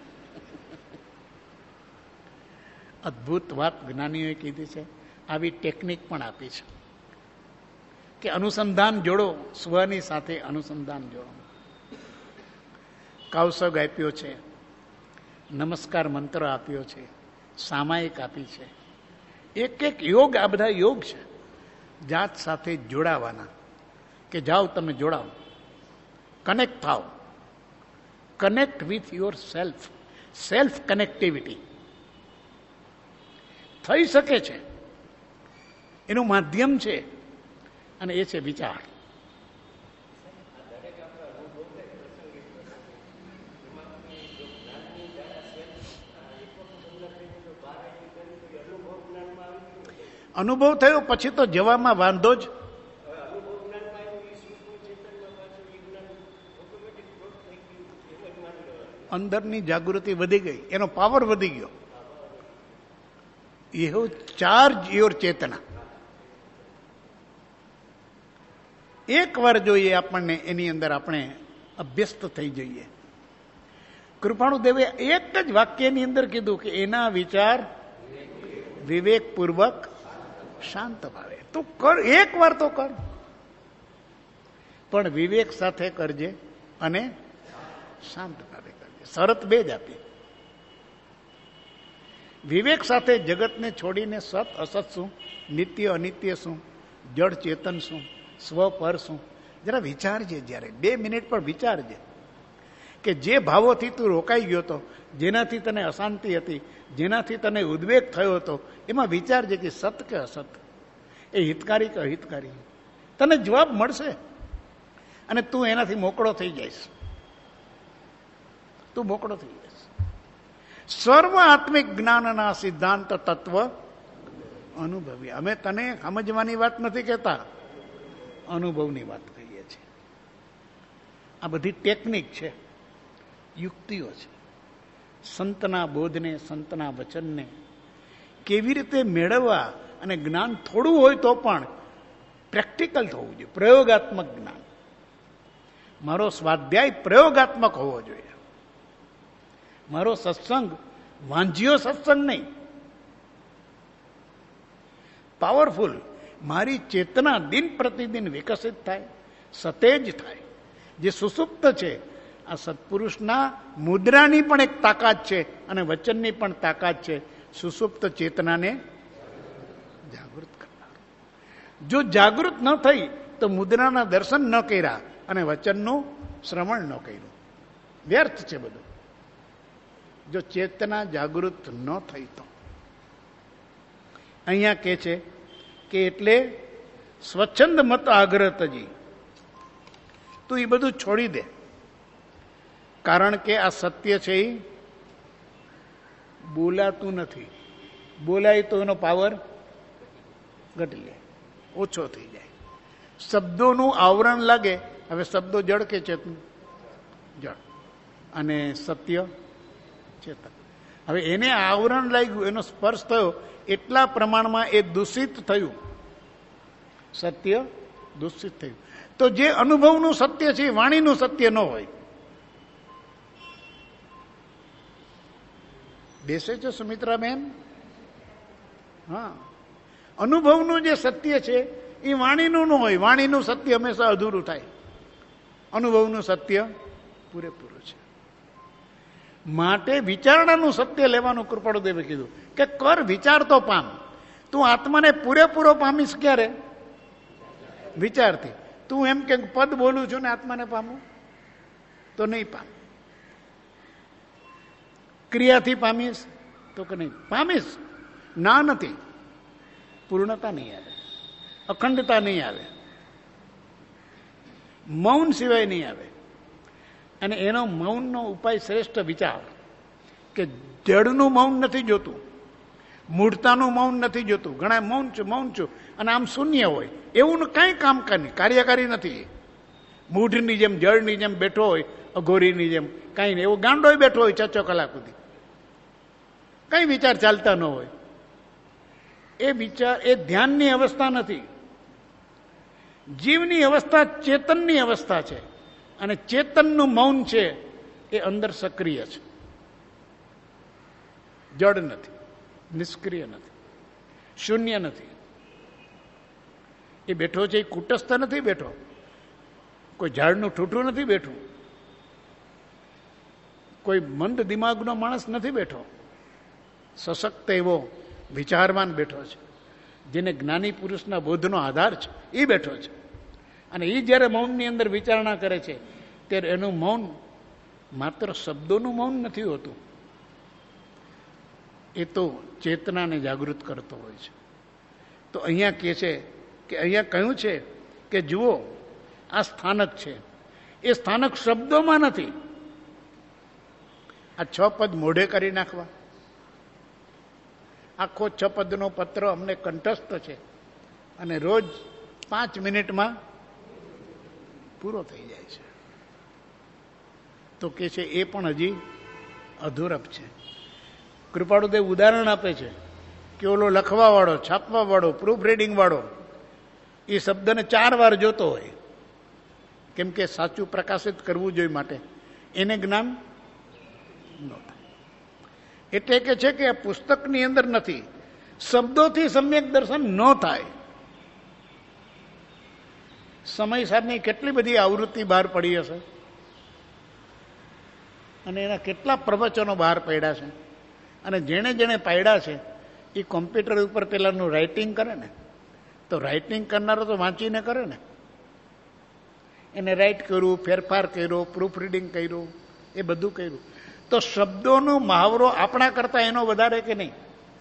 અદભુત વાત જ્ઞાનીઓએ કીધી છે. આવી ટેકનિક પણ આપી છે કે અનુસંધાન જોડો, સ્વની સાથે અનુસંધાન જોડો. કૌશગ આપ્યો છે, નમસ્કાર મંત્ર આપ્યો છે, સામાયિક આપી છે, એક એક યોગ. આ બધા યોગ છે જાત સાથે જોડાવાના. કે જાઓ તમે જોડાઓ, કનેક્ટ થાઓ, connect with yourself. Self connectivity થઈ શકે છે. એનું માધ્યમ છે અને એ છે વિચાર. અનુભવ થયો પછી તો જવામાં વાંધો જ. અંદરની જાગૃતિ વધી ગઈ, એનો પાવર વધી ગયો. એવો ચાર્જ યોર ચેતના. એક વાર જોઈએ આપણને એની અંદર આપણે અભ્યસ્ત થઈ જઈએ. કૃપાણુ દેવે એક જ વાક્યની અંદર કીધું કે એના વિચાર વિવેકપૂર્વક શાંત ભાવે. તું કર, એક વાર તો કર, પણ વિવેક સાથે કરજે અને શાંત ભાવે કરજે. શરત બે જ આપી. વિવેક સાથે જગતને છોડીને સત અસત શું, નિત્ય અનિત્ય શું, જડ ચેતન શું, સ્વ પર શું, જરા વિચારજે. જ્યારે બે મિનિટ પર વિચારજે કે જે ભાવોથી તું રોકાઈ ગયો હતો, જેનાથી તને અશાંતિ હતી, જેનાથી તને ઉદ્વેગ થયો હતો, એમાં વિચારજે કે સત કે અસત, એ હિતકારી કે અહિતકારી. તને જવાબ મળશે અને તું એનાથી મોકળો થઈ જઈશ. તું મોકળો થઈ જઈશ. સર્વ આત્મિક જ્ઞાનના સિદ્ધાંત તત્વ અનુભવી. અમે તને સમજવાની વાત નથી કહેતા, અનુભવની વાત કહીએ છીએ. આ બધી ટેકનિક છે, યુક્તિઓ છે. સંતના બોધને, સંતના વચનને કેવી રીતે મેળવવા, અને જ્ઞાન થોડું હોય તો પણ પ્રેક્ટિકલ થવું જોઈએ, પ્રયોગાત્મક જ્ઞાન. મારો સ્વાધ્યાય પ્રયોગાત્મક હોવો જોઈએ. મારો સત્સંગ વાંઝિયો સત્સંગ નહીં, પાવરફુલ. મારી ચેતના દિન પ્રતિદિન વિકસિત થાય, સતેજ થાય. જે સુસુપ્ત છે, આ સત્પુરુષના મુદ્રાની પણ એક તાકાત છે અને વચનની પણ તાકાત છે, સુસુપ્ત ચેતનાને જાગૃત કરનાર. જો જાગૃત ન થઈ તો મુદ્રાના દર્શન ન કર્યા અને વચનનું શ્રવણ ન કર્યું, વ્યર્થ છે બધું. જો ચેતના જાગૃત ન થઈ તો અહીંયા કે છે કે એટલે સ્વચ્છંદ મત આગ્રહ તજી, તું એ બધું છોડી દે. કારણ કે આ સત્ય છે એ બોલાતું નથી. બોલાય તો એનો પાવર ઘટી જાય, ઓછો થઈ જાય. શબ્દોનું આવરણ લાગે. હવે શબ્દો જળ કે ચેતન? જળ. અને સત્ય ચેતન. હવે એને આવરણ લાગ્યું, એનો સ્પર્શ થયો, એટલા પ્રમાણમાં એ દૂષિત થયું. સત્ય દૂષિત થયું. તો જે અનુભવનું સત્ય છે એ વાણીનું સત્ય ન હોય. બેસે છે સુમિત્રાબેન? હા, અનુભવનું જે સત્ય છે એ વાણીનું ન હોય. વાણીનું સત્ય હંમેશા અધૂરું થાય, અનુભવનું સત્ય પૂરેપૂરું છે. માટે વિચારણાનું સત્ય લેવાનું કૃપાળુદેવે કીધું કે કર વિચાર તો પામ. તું આત્માને પૂરેપૂરો પામીશ ક્યારે? વિચારથી. તું એમ કે પદ બોલું છું ને આત્માને પામું, તો નહીં પામ. ક્રિયાથી પામીશ તો કે નહીં પામીશ. ના નથી, પૂર્ણતા નહીં આવે, અખંડતા નહીં આવે, મૌન સિવાય નહીં આવે. અને એનો મૌનનો ઉપાય શ્રેષ્ઠ વિચાર. કે જડનું મૌન નથી જોતું, મૂળતાનું મૌન નથી જોતું. ઘણા મૌન છું મૌન છું અને આમ શૂન્ય હોય, એવું કાંઈ કામ કરી કાર્યકારી નથી. મૂઢની જેમ, જળની જેમ બેઠો હોય, અઘોરીની જેમ કાંઈ નહીં. એવો ગાંડોય બેઠો હોય છ છ કલાક સુધી, કઈ વિચાર ચાલતા ન હોય. એ વિચાર, એ ધ્યાનની અવસ્થા નથી. જીવની અવસ્થા ચેતનની અવસ્થા છે. અને ચેતનનું મૌન છે એ અંદર સક્રિય છે, જડ નથી, નિષ્ક્રિય નથી, શૂન્ય નથી. એ બેઠો છે એ કુટસ્થ નથી બેઠો, કોઈ ઝાડનું ઠૂઠું નથી બેઠું, કોઈ મંદ દિમાગનો માણસ નથી બેઠો. સશક્ત એવો વિચારવાન બેઠો છે, જેને જ્ઞાની પુરુષના બોધનો આધાર છે, એ બેઠો છે. અને એ જ્યારે મૌનની અંદર વિચારણા કરે છે ત્યારે એનું મૌન માત્ર શબ્દોનું મૌન નથી હોતું, એ તો ચેતનાને જાગૃત કરતો હોય છે. તો અહીંયા કહે છે કે અહીંયા કહ્યું છે કે જુઓ આ સ્થાનક છે, એ સ્થાનક શબ્દોમાં નથી. આ છ પદ મોઢે કરી નાખવા, આખો છ પદનો પત્ર અમને કંઠસ્થ છે અને રોજ પાંચ મિનિટમાં પૂરો થઈ જાય છે. તો કે છે એ પણ હજી અધૂરપ છે. કૃપાળુદેવ ઉદાહરણ આપે છે કે ઓલો લખવા વાળો, છાપવા વાળો, પ્રૂફ રીડિંગ વાળો એ શબ્દને ચાર વાર જોતો હોય, કેમ કે સાચું પ્રકાશિત કરવું જોઈએ માટે એને જ્ઞાન ન થાય. એટલે કે છે કે આ પુસ્તકની અંદર નથી, શબ્દોથી સમ્યક દર્શન ન થાય. સમય સાહેબની કેટલી બધી આવૃત્તિ બહાર પડી હશે અને એના કેટલા પ્રવચનો બહાર પડ્યા છે. અને જેણે જેણે પાડ્યા છે એ કોમ્પ્યુટર ઉપર પેલાનું રાઇટિંગ કરે ને, તો રાઇટિંગ કરનારો તો વાંચીને કરે ને. એને રાઇટ કર્યું, ફેરફાર કર્યો, પ્રૂફ રીડિંગ કર્યું, એ બધું કર્યું. તો શબ્દોનો મહાવરો આપણા કરતા એનો વધારે કે નહીં?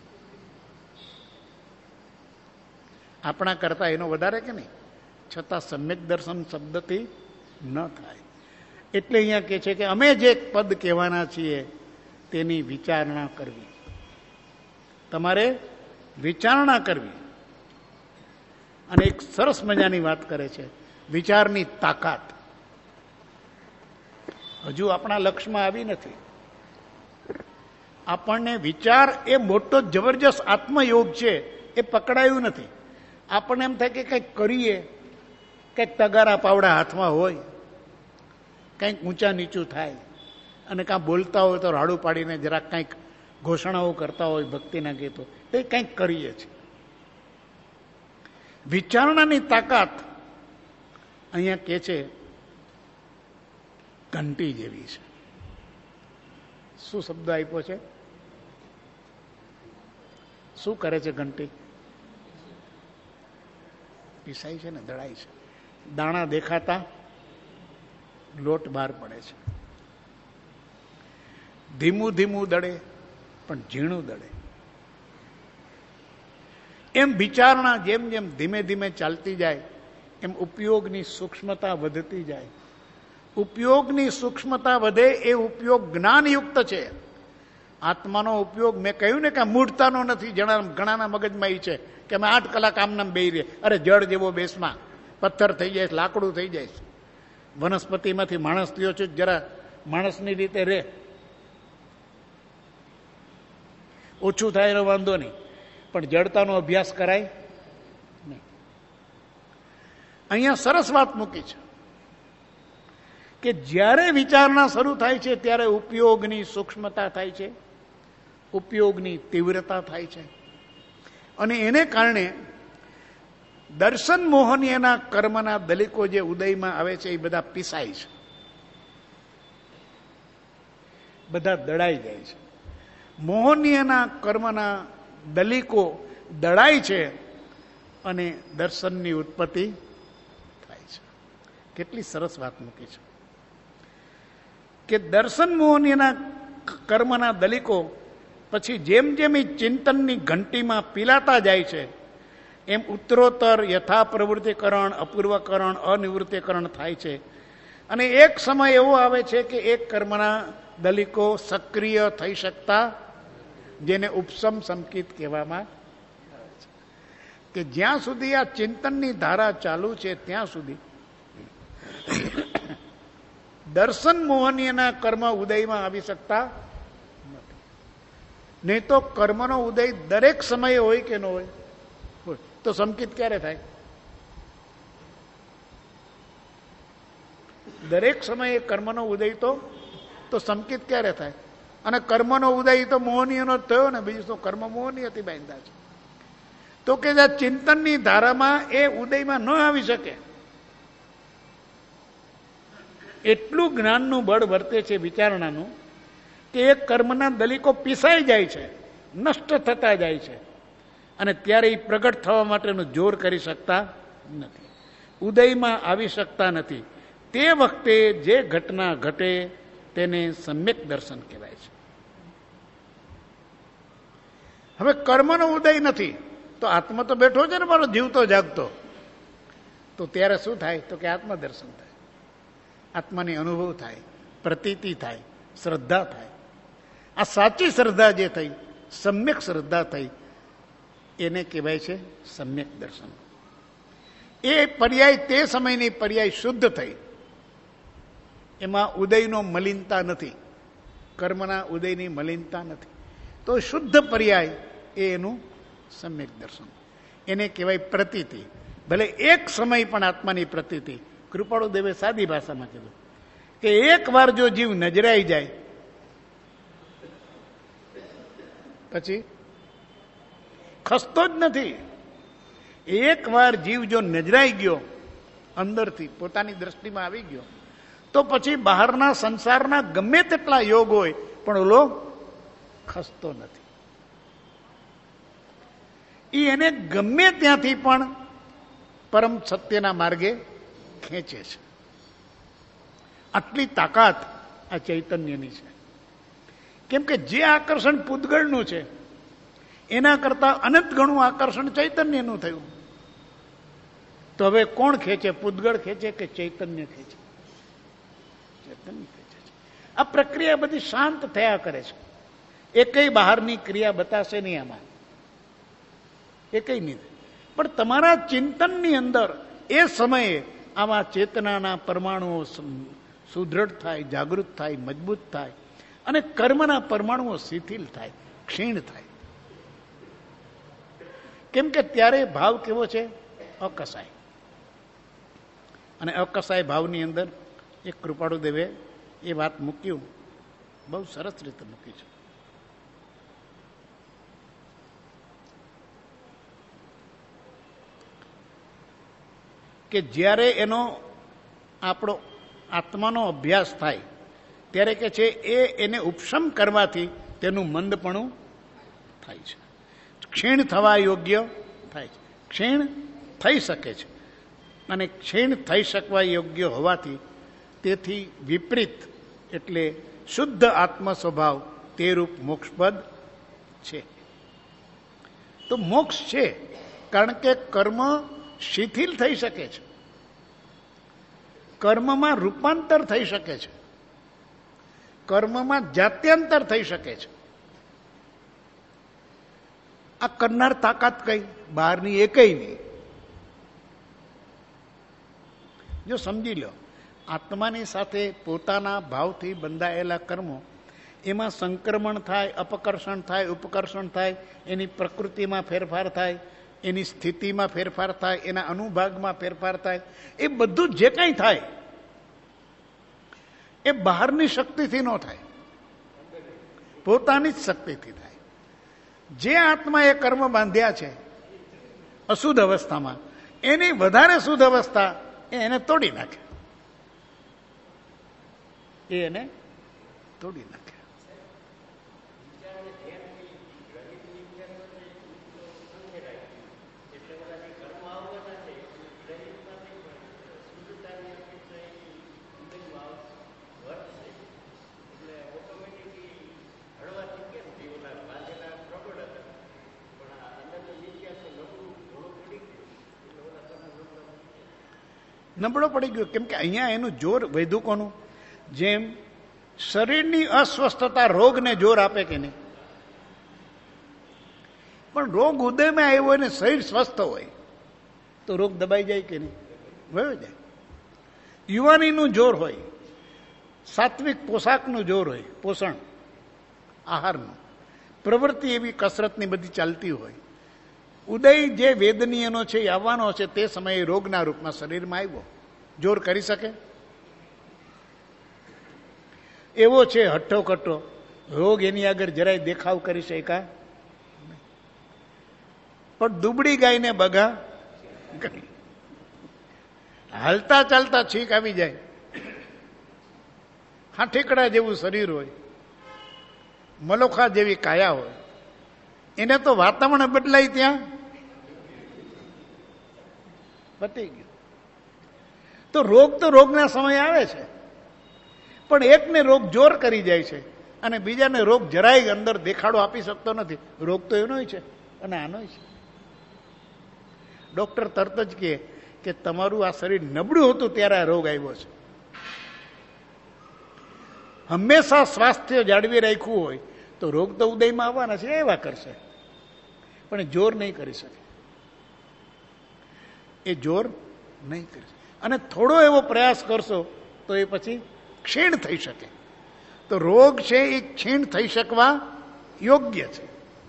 આપણા કરતા એનો વધારે કે નહીં? છતાં સમ્યક દર્શન શબ્દથી ન થાય. એટલે અહીંયા કહે છે કે અમે જે પદ કહેવાના છીએ તેની વિચારણા કરવી. તમારે વિચારણા કરવી. અને એક સરસ મજાની વાત કરે છે, વિચારની તાકાત હજુ આપણા લક્ષ્યમાં આવી નથી. આપણને વિચાર એ મોટો જબરજસ્ત આત્મયોગ છે એ પકડાયું નથી. આપણને એમ થાય કે કંઈક કરીએ, કંઈક તગારા પાવડા હાથમાં હોય, કંઈક ઊંચા નીચું થાય, અને કાં બોલતા હોય તો રાડું પાડીને જરાક કંઈક ઘોષણાઓ કરતા હોય ભક્તિના ગીતો, તે કંઈક કરીએ છીએ. વિચારણાની તાકાત અહીંયા કે છે ઘંટી જેવી છે. શું શબ્દ આપ્યો છે? શું કરે છે ઘંટી? પીસાય છે ને, દળાય છે. દાણા દેખાતા લોટ બહાર પડે છે. ધીમું ધીમું દળે પણ ઝીણું દળે. એમ વિચારણા જેમ જેમ ધીમે ધીમે ચાલતી જાય એમ ઉપયોગની સૂક્ષ્મતા વધતી જાય. ઉપયોગની સૂક્ષ્મતા વધે એ ઉપયોગ જ્ઞાનયુક્ત છે. આત્માનો ઉપયોગ મેં કહ્યું ને કે મૂળતાનો નથી. જણા ઘણાના મગજમાં એ છે કે અમે આઠ કલાક આમ નામ બેહી રહીએ. અરે જળ જેવો બેસમાં પથ્થર થઈ જાય, લાકડું થઈ જાય. વનસ્પતિમાંથી માણસ થયો છે, જરા માણસની રીતે રે, ઓછું થાય એનો વાંધો નહીં, પણ જડતાનો અભ્યાસ કરાય નહીં. અહીંયા સરસ વાત મૂકી છે કે જ્યારે વિચારણા શરૂ થાય છે ત્યારે ઉપયોગની સૂક્ષ્મતા થાય છે, ઉપયોગની તીવ્રતા થાય છે, અને એને કારણે દર્શન મોહનીયના કર્મના દલિકો જે ઉદયમાં આવે છે એ બધા પીસાય છે, બધા દળાઈ જાય છે. મોહનીયના કર્મના દલિકો દળાય છે અને દર્શનની ઉત્પત્તિ થાય છે. કેટલી સરસ વાત મૂકી છે કે દર્શન મોહનીયના કર્મના દલિકો પછી જેમ જેમ એ ચિંતનની ઘંટીમાં પીલાતા જાય છે એમ ઉત્તરોત્તર યથા પ્રવૃત્તિકરણ, અપૂર્વકરણ, અનિવૃત્તિકરણ થાય છે. અને એક સમય એવો આવે છે કે એક કર્મના દલિકો સક્રિય થઈ શકતા, જેને ઉપસમ સંકિત કહેવામાં આવે છે. કે જ્યાં સુધી આ ચિંતનની ધારા ચાલુ છે ત્યાં સુધી દર્શન મોહનીયના કર્મ ઉદયમાં આવી શકતા નથી. નહીં તો કર્મનો ઉદય દરેક સમયે હોય કે ન હોય? હોય. તો સંકિત ક્યારે થાય? દરેક સમયે કર્મનો ઉદય તો તો સંકિત ક્યારે થાય? અને કર્મનો ઉદય તો મોહનીયનો જ થયો ને, બીજું તો કર્મ મોહનીયથી બાંધ્યા છે. તો કે ચિંતનની ધારામાં એ ઉદયમાં ન આવી શકે એટલું જ્ઞાનનું બળ વર્તે છે વિચારણાનું, કે એક કર્મના દલિકો પીસાઈ જાય છે, નષ્ટ થતા જાય છે, અને ત્યારે એ પ્રગટ થવા માટેનું જોર કરી શકતા નથી, ઉદયમાં આવી શકતા નથી. તે વખતે જે ઘટના ઘટે તેને સમ્યક દર્શન કહેવાય છે. હવે કર્મનો ઉદય નથી તો આત્મા તો બેઠો છે ને મારો જીવતો જાગતો, તો ત્યારે શું થાય? તો કે આત્મદર્શન થાય, આત્માની અનુભવ થાય, પ્રતીતિ થાય, શ્રદ્ધા થાય. આ સાચી શ્રદ્ધા જે થઈ, સમ્યક શ્રદ્ધા થઈ, એને કહેવાય છે સમ્યક દર્શન. એ પર્યાય તે સમયની પર્યાય શુદ્ધ થઈ, એમાં ઉદયનો મલિનતા નથી, કર્મના ઉદયની મલિનતા નથી. તો શુદ્ધ પર્યાય એ એનું સમ્યક દર્શન. એને કહેવાય પ્રતીતિ. ભલે એક સમય પણ આત્માની પ્રતીતિ. કૃપાળુ દેવે સાદી ભાષામાં કીધું કે એક વાર જો જીવ નજરાઈ જાય પછી ખસતો જ નથી. એક વાર જીવ જો નજરાઈ ગયો, અંદરથી પોતાની દ્રષ્ટિમાં આવી ગયો, તો પછી બહારના સંસારના ગમે તેટલા યોગ હોય પણ ઓલો ખસતો નથી. એ એને ગમે ત્યાંથી પણ પરમ સત્યના માર્ગે ખેંચે છે. આટલી તાકાત આ ચૈતન્યની છે. કેમ કે જે આકર્ષણ પૂતગળનું છે એના કરતા અનંત ગણું આકર્ષણ ચૈતન્યનું થયું. તો હવે કોણ ખેંચે? પૂતગળ ખેંચે કે ચૈતન્ય ખેંચે? ચૈતન્ય ખેંચે છે. આ પ્રક્રિયા બધી શાંત થયા કરે છે. એ કઈ બહારની ક્રિયા બતાશે નહીં આમાં. એ કઈ નહીં. પણ તમારા ચિંતનની અંદર એ સમયે આવા ચેતનાના પરમાણુઓ સુદૃઢ થાય, જાગૃત થાય, મજબૂત થાય અને કર્મના પરમાણુઓ શિથિલ થાય, ક્ષીણ થાય. કેમ કે ત્યારે ભાવ કેવો છે? અકસાય. અને અકસાય ભાવની અંદર એક કૃપાળુ દેવે એ વાત મૂક્યું, બહુ સરસ રીતે મૂકી છે. કે જ્યારે એનો આપણો આત્માનો અભ્યાસ થાય ત્યારે કે છે એ એને ઉપશમ કરવાથી તેનું મંદપણું થાય છે, ક્ષીણ થવા યોગ્ય થાય છે, ક્ષીણ થઈ શકે છે. અને ક્ષીણ થઈ શકવા યોગ્ય હોવાથી તેથી વિપરીત એટલે શુદ્ધ આત્મ સ્વભાવ તે રૂપ મોક્ષપદ છે. તો મોક્ષ છે કારણ કે કર્મ શિથિલ થઈ શકે છે, કર્મમાં રૂપાંતર થઈ શકે છે, કર્મમાં જાત્યંતર થઈ શકે છે. આ કરનાર તાકાત કઈ? બહારની એકઈ નહીં. જો સમજી લો, આત્માની સાથે પોતાના ભાવથી બંધાયેલા કર્મો, એમાં સંક્રમણ થાય, અપકર્ષણ થાય, ઉપકર્ષણ થાય, એની પ્રકૃતિમાં ફેરફાર થાય, એની સ્થિતિમાં ફેરફાર થાય, એના અનુભાગમાં ફેરફાર થાય, એ બધું જે કંઈ થાય એ બહારની શક્તિથી ન થાય, પોતાની જ શક્તિથી થાય. જે આત્મા એ કર્મ બાંધ્યા છે અશુદ્ધ અવસ્થામાં, એની વધારે શુદ્ધ અવસ્થા એ એને તોડી નાખે, એ એને તોડી નાખે. નબળો પડી ગયો. કેમ કે અહીંયા એનું જોર વધ્યું કોનું? જેમ શરીરની અસ્વસ્થતા રોગને જોર આપે કે નહીં, પણ રોગ ઉદયમાં આવ્યો હોય ને શરીર સ્વસ્થ હોય તો રોગ દબાઈ જાય કે નહીં? વયો જાય. યુવાનીનું જોર હોય, સાત્વિક પોશાકનું જોર હોય, પોષણ આહારનું, પ્રવૃત્તિ એવી કસરતની બધી ચાલતી હોય, ઉદય જે વેદનીયનો છે એ આવવાનો છે, તે સમયે રોગના રૂપમાં શરીરમાં આવ્યો, જોર કરી શકે? એવો છે હઠ્ઠો કટ્ટો રોગ, એની આગળ જરાય દેખાવ કરી શકા. પણ દુબળી ગાયને બગા હાલતા ચાલતા છીક આવી જાય, હાથીકડા જેવું શરીર હોય, મલોખા જેવી કાયા હોય, એને તો વાતાવરણ બદલાય ત્યાં પતી ગયું. તો રોગ તો રોગના સમયે આવે છે, પણ એકને રોગ જોર કરી જાય છે અને બીજાને રોગ જરાય અંદર દેખાડો આપી શકતો નથી. રોગ તો એનોય છે અને આનોય છે. ડોક્ટર તરત જ કહે કે તમારું આ શરીર નબળું હતું ત્યારે આ રોગ આવ્યો છે. હંમેશા સ્વાસ્થ્ય જાળવી રાખ્યું હોય તો રોગ તો ઉદયમાં આવવાના છે, એવા કરશે, પણ જોર નહીં કરી શકે, એ જોર નહીં કરી શકે. અને થોડો એવો પ્રયાસ કરશો તો એ પછી ક્ષીણ થઈ શકે. તો રોગ છે એ ક્ષીણ થઈ શકવા યોગ્ય છે.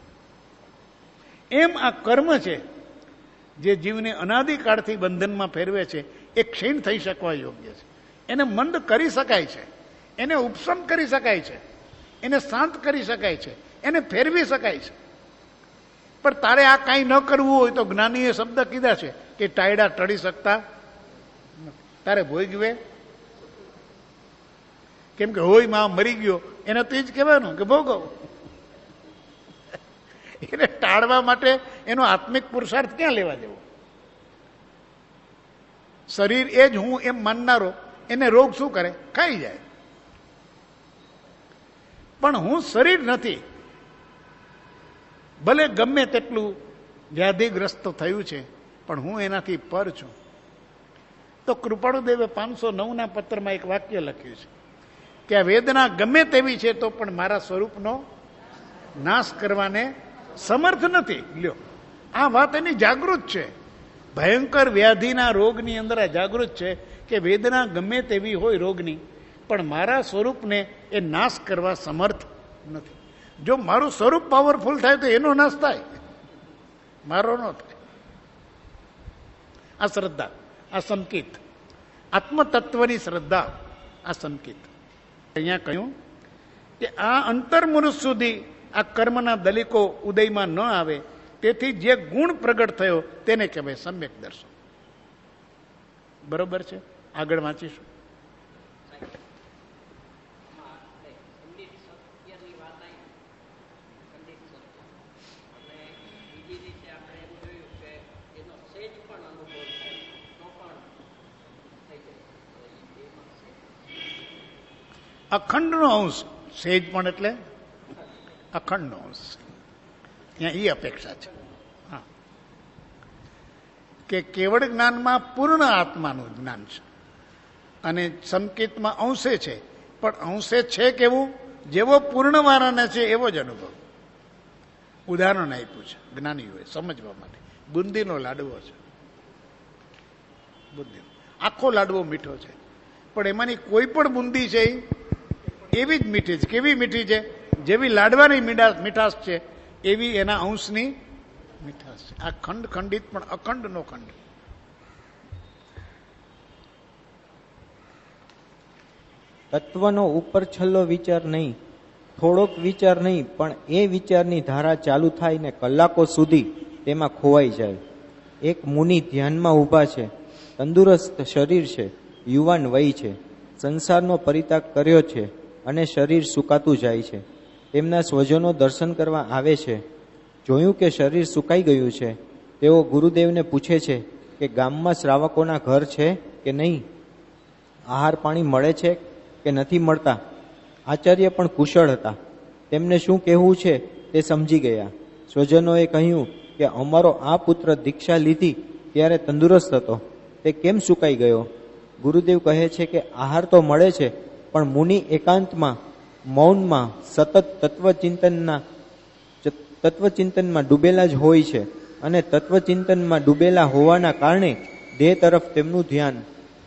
એમ આ કર્મ છે જે જીવને અનાદિકાળથી બંધનમાં ફેરવે છે, એ ક્ષીણ થઈ શકવા યોગ્ય છે. એને મંદ કરી શકાય છે, એને ઉપશમ કરી શકાય છે, એને શાંત કરી શકાય છે, એને ફેરવી શકાય છે. પણ તારે આ કાંઈ ન કરવું હોય તો જ્ઞાનીએ શબ્દ કીધા છે કે ટાયડા ટળી શકતા તારે ભોગવે. કેમ કે હોય માં મરી ગયો એને તો એ જ કહેવાનું કે ભોગવ. એને ટાળવા માટે એનો આત્મિક પુરુષાર્થ ક્યાં લેવા દેવો? શરીર એ જ હું એમ માનનારો એને રોગ શું કરે? ખાઈ જાય. પણ હું શરીર નથી, ભલે ગમે તેટલું વ્યાધિગ્રસ્ત થયું છે, પણ હું એનાથી પર છું. તો કૃપાળુદેવે પાંચસો નવ ના પત્રમાં એક વાક્ય લખ્યું છે કે આ વેદના ગમે તેવી છે તો પણ મારા સ્વરૂપનો નાશ કરવાને સમર્થ નથી. લ્યો, આ વાત એની જાગૃત છે. ભયંકર વ્યાધિના રોગની અંદર આ જાગૃત છે કે વેદના ગમે તેવી હોય રોગની, પણ મારા સ્વરૂપને એ નાશ કરવા સમર્થ નથી. જો મારું સ્વરૂપ પાવરફુલ થાય તો એનો નાશ થાય, મારો ન થાય. આ શ્રદ્ધા, આ સંકેત, આત્મતત્વની શ્રદ્ધા, આ સંકેત. અહીંયા કહ્યું કે આ અંતર્મનુષ્ય સુધી આ કર્મના દલિકો ઉદયમાં ન આવે, તેથી જે ગુણ પ્રગટ થયો તેને કહેવાય સમ્યક દર્શન. બરોબર છે? આગળ વાંચીશું. અખંડનો અંશ, સેજ પણ એટલે અખંડનો અંશ. અહીંયા એ અપેક્ષા છે. હા, કે કેવળ જ્ઞાનમાં પૂર્ણ આત્માનું જ્ઞાન છે અને સંકેતમાં અંશે છે, પણ અંશે છે કેવું? જેવો પૂર્ણવાળાને છે એવો જ અનુભવ. ઉદાહરણ આપ્યું છે જ્ઞાનીઓએ સમજવા માટે. બુંદીનો લાડવો છે, બુંદી આખો લાડવો મીઠો છે, પણ એમાંની કોઈ પણ બુંદી છે એવી જ મીઠી છે. કેવી મીઠી છે? જેવી લાડવાની મીઠાશ છે એવી એના અંશની મીઠાશ છે. આ ખંડ ખંડિત પણ અખંડ નો ખંડ. તત્વનો ઉપર છલ્લો વિચાર નહીં, થોડોક વિચાર નહીં, પણ એ વિચારની ધારા ચાલુ થાય ને કલાકો સુધી તેમાં ખોવાઈ જાય. એક મુનિ ધ્યાનમાં ઊભા છે, તંદુરસ્ત શરીર છે, યુવાન વય છે, સંસારનો પરિત્યાગ કર્યો છે અને શરીર સુકાતું જાય છે. તેમના સ્વજનો દર્શન કરવા આવે છે. જોયું કે શરીર સુકાઈ ગયું છે, તેઓ ગુરુદેવને પૂછે છે કે ગામમાં શ્રાવકોના ઘર છે કે નહીં, આહાર પાણી મળે છે કે નથી મળતા. આચાર્ય પણ કુશળ હતા, તેમને શું કહેવું છે તે સમજી ગયા. સ્વજનોએ કહ્યું કે અમારો આ પુત્ર દીક્ષા લીધી ત્યારે તંદુરસ્ત હતો, તે કેમ સુકાઈ ગયો? ગુરુદેવ કહે છે કે આહાર તો મળે છે, પણ મુનિ એકાંતમાં મૌનમાં સતત તત્વચિંતનના તત્વચિંતનમાં ડૂબેલા જ હોય છે અને તત્વચિંતનમાં ડૂબેલા હોવાના કારણે દેહ તરફ તેમનું ધ્યાન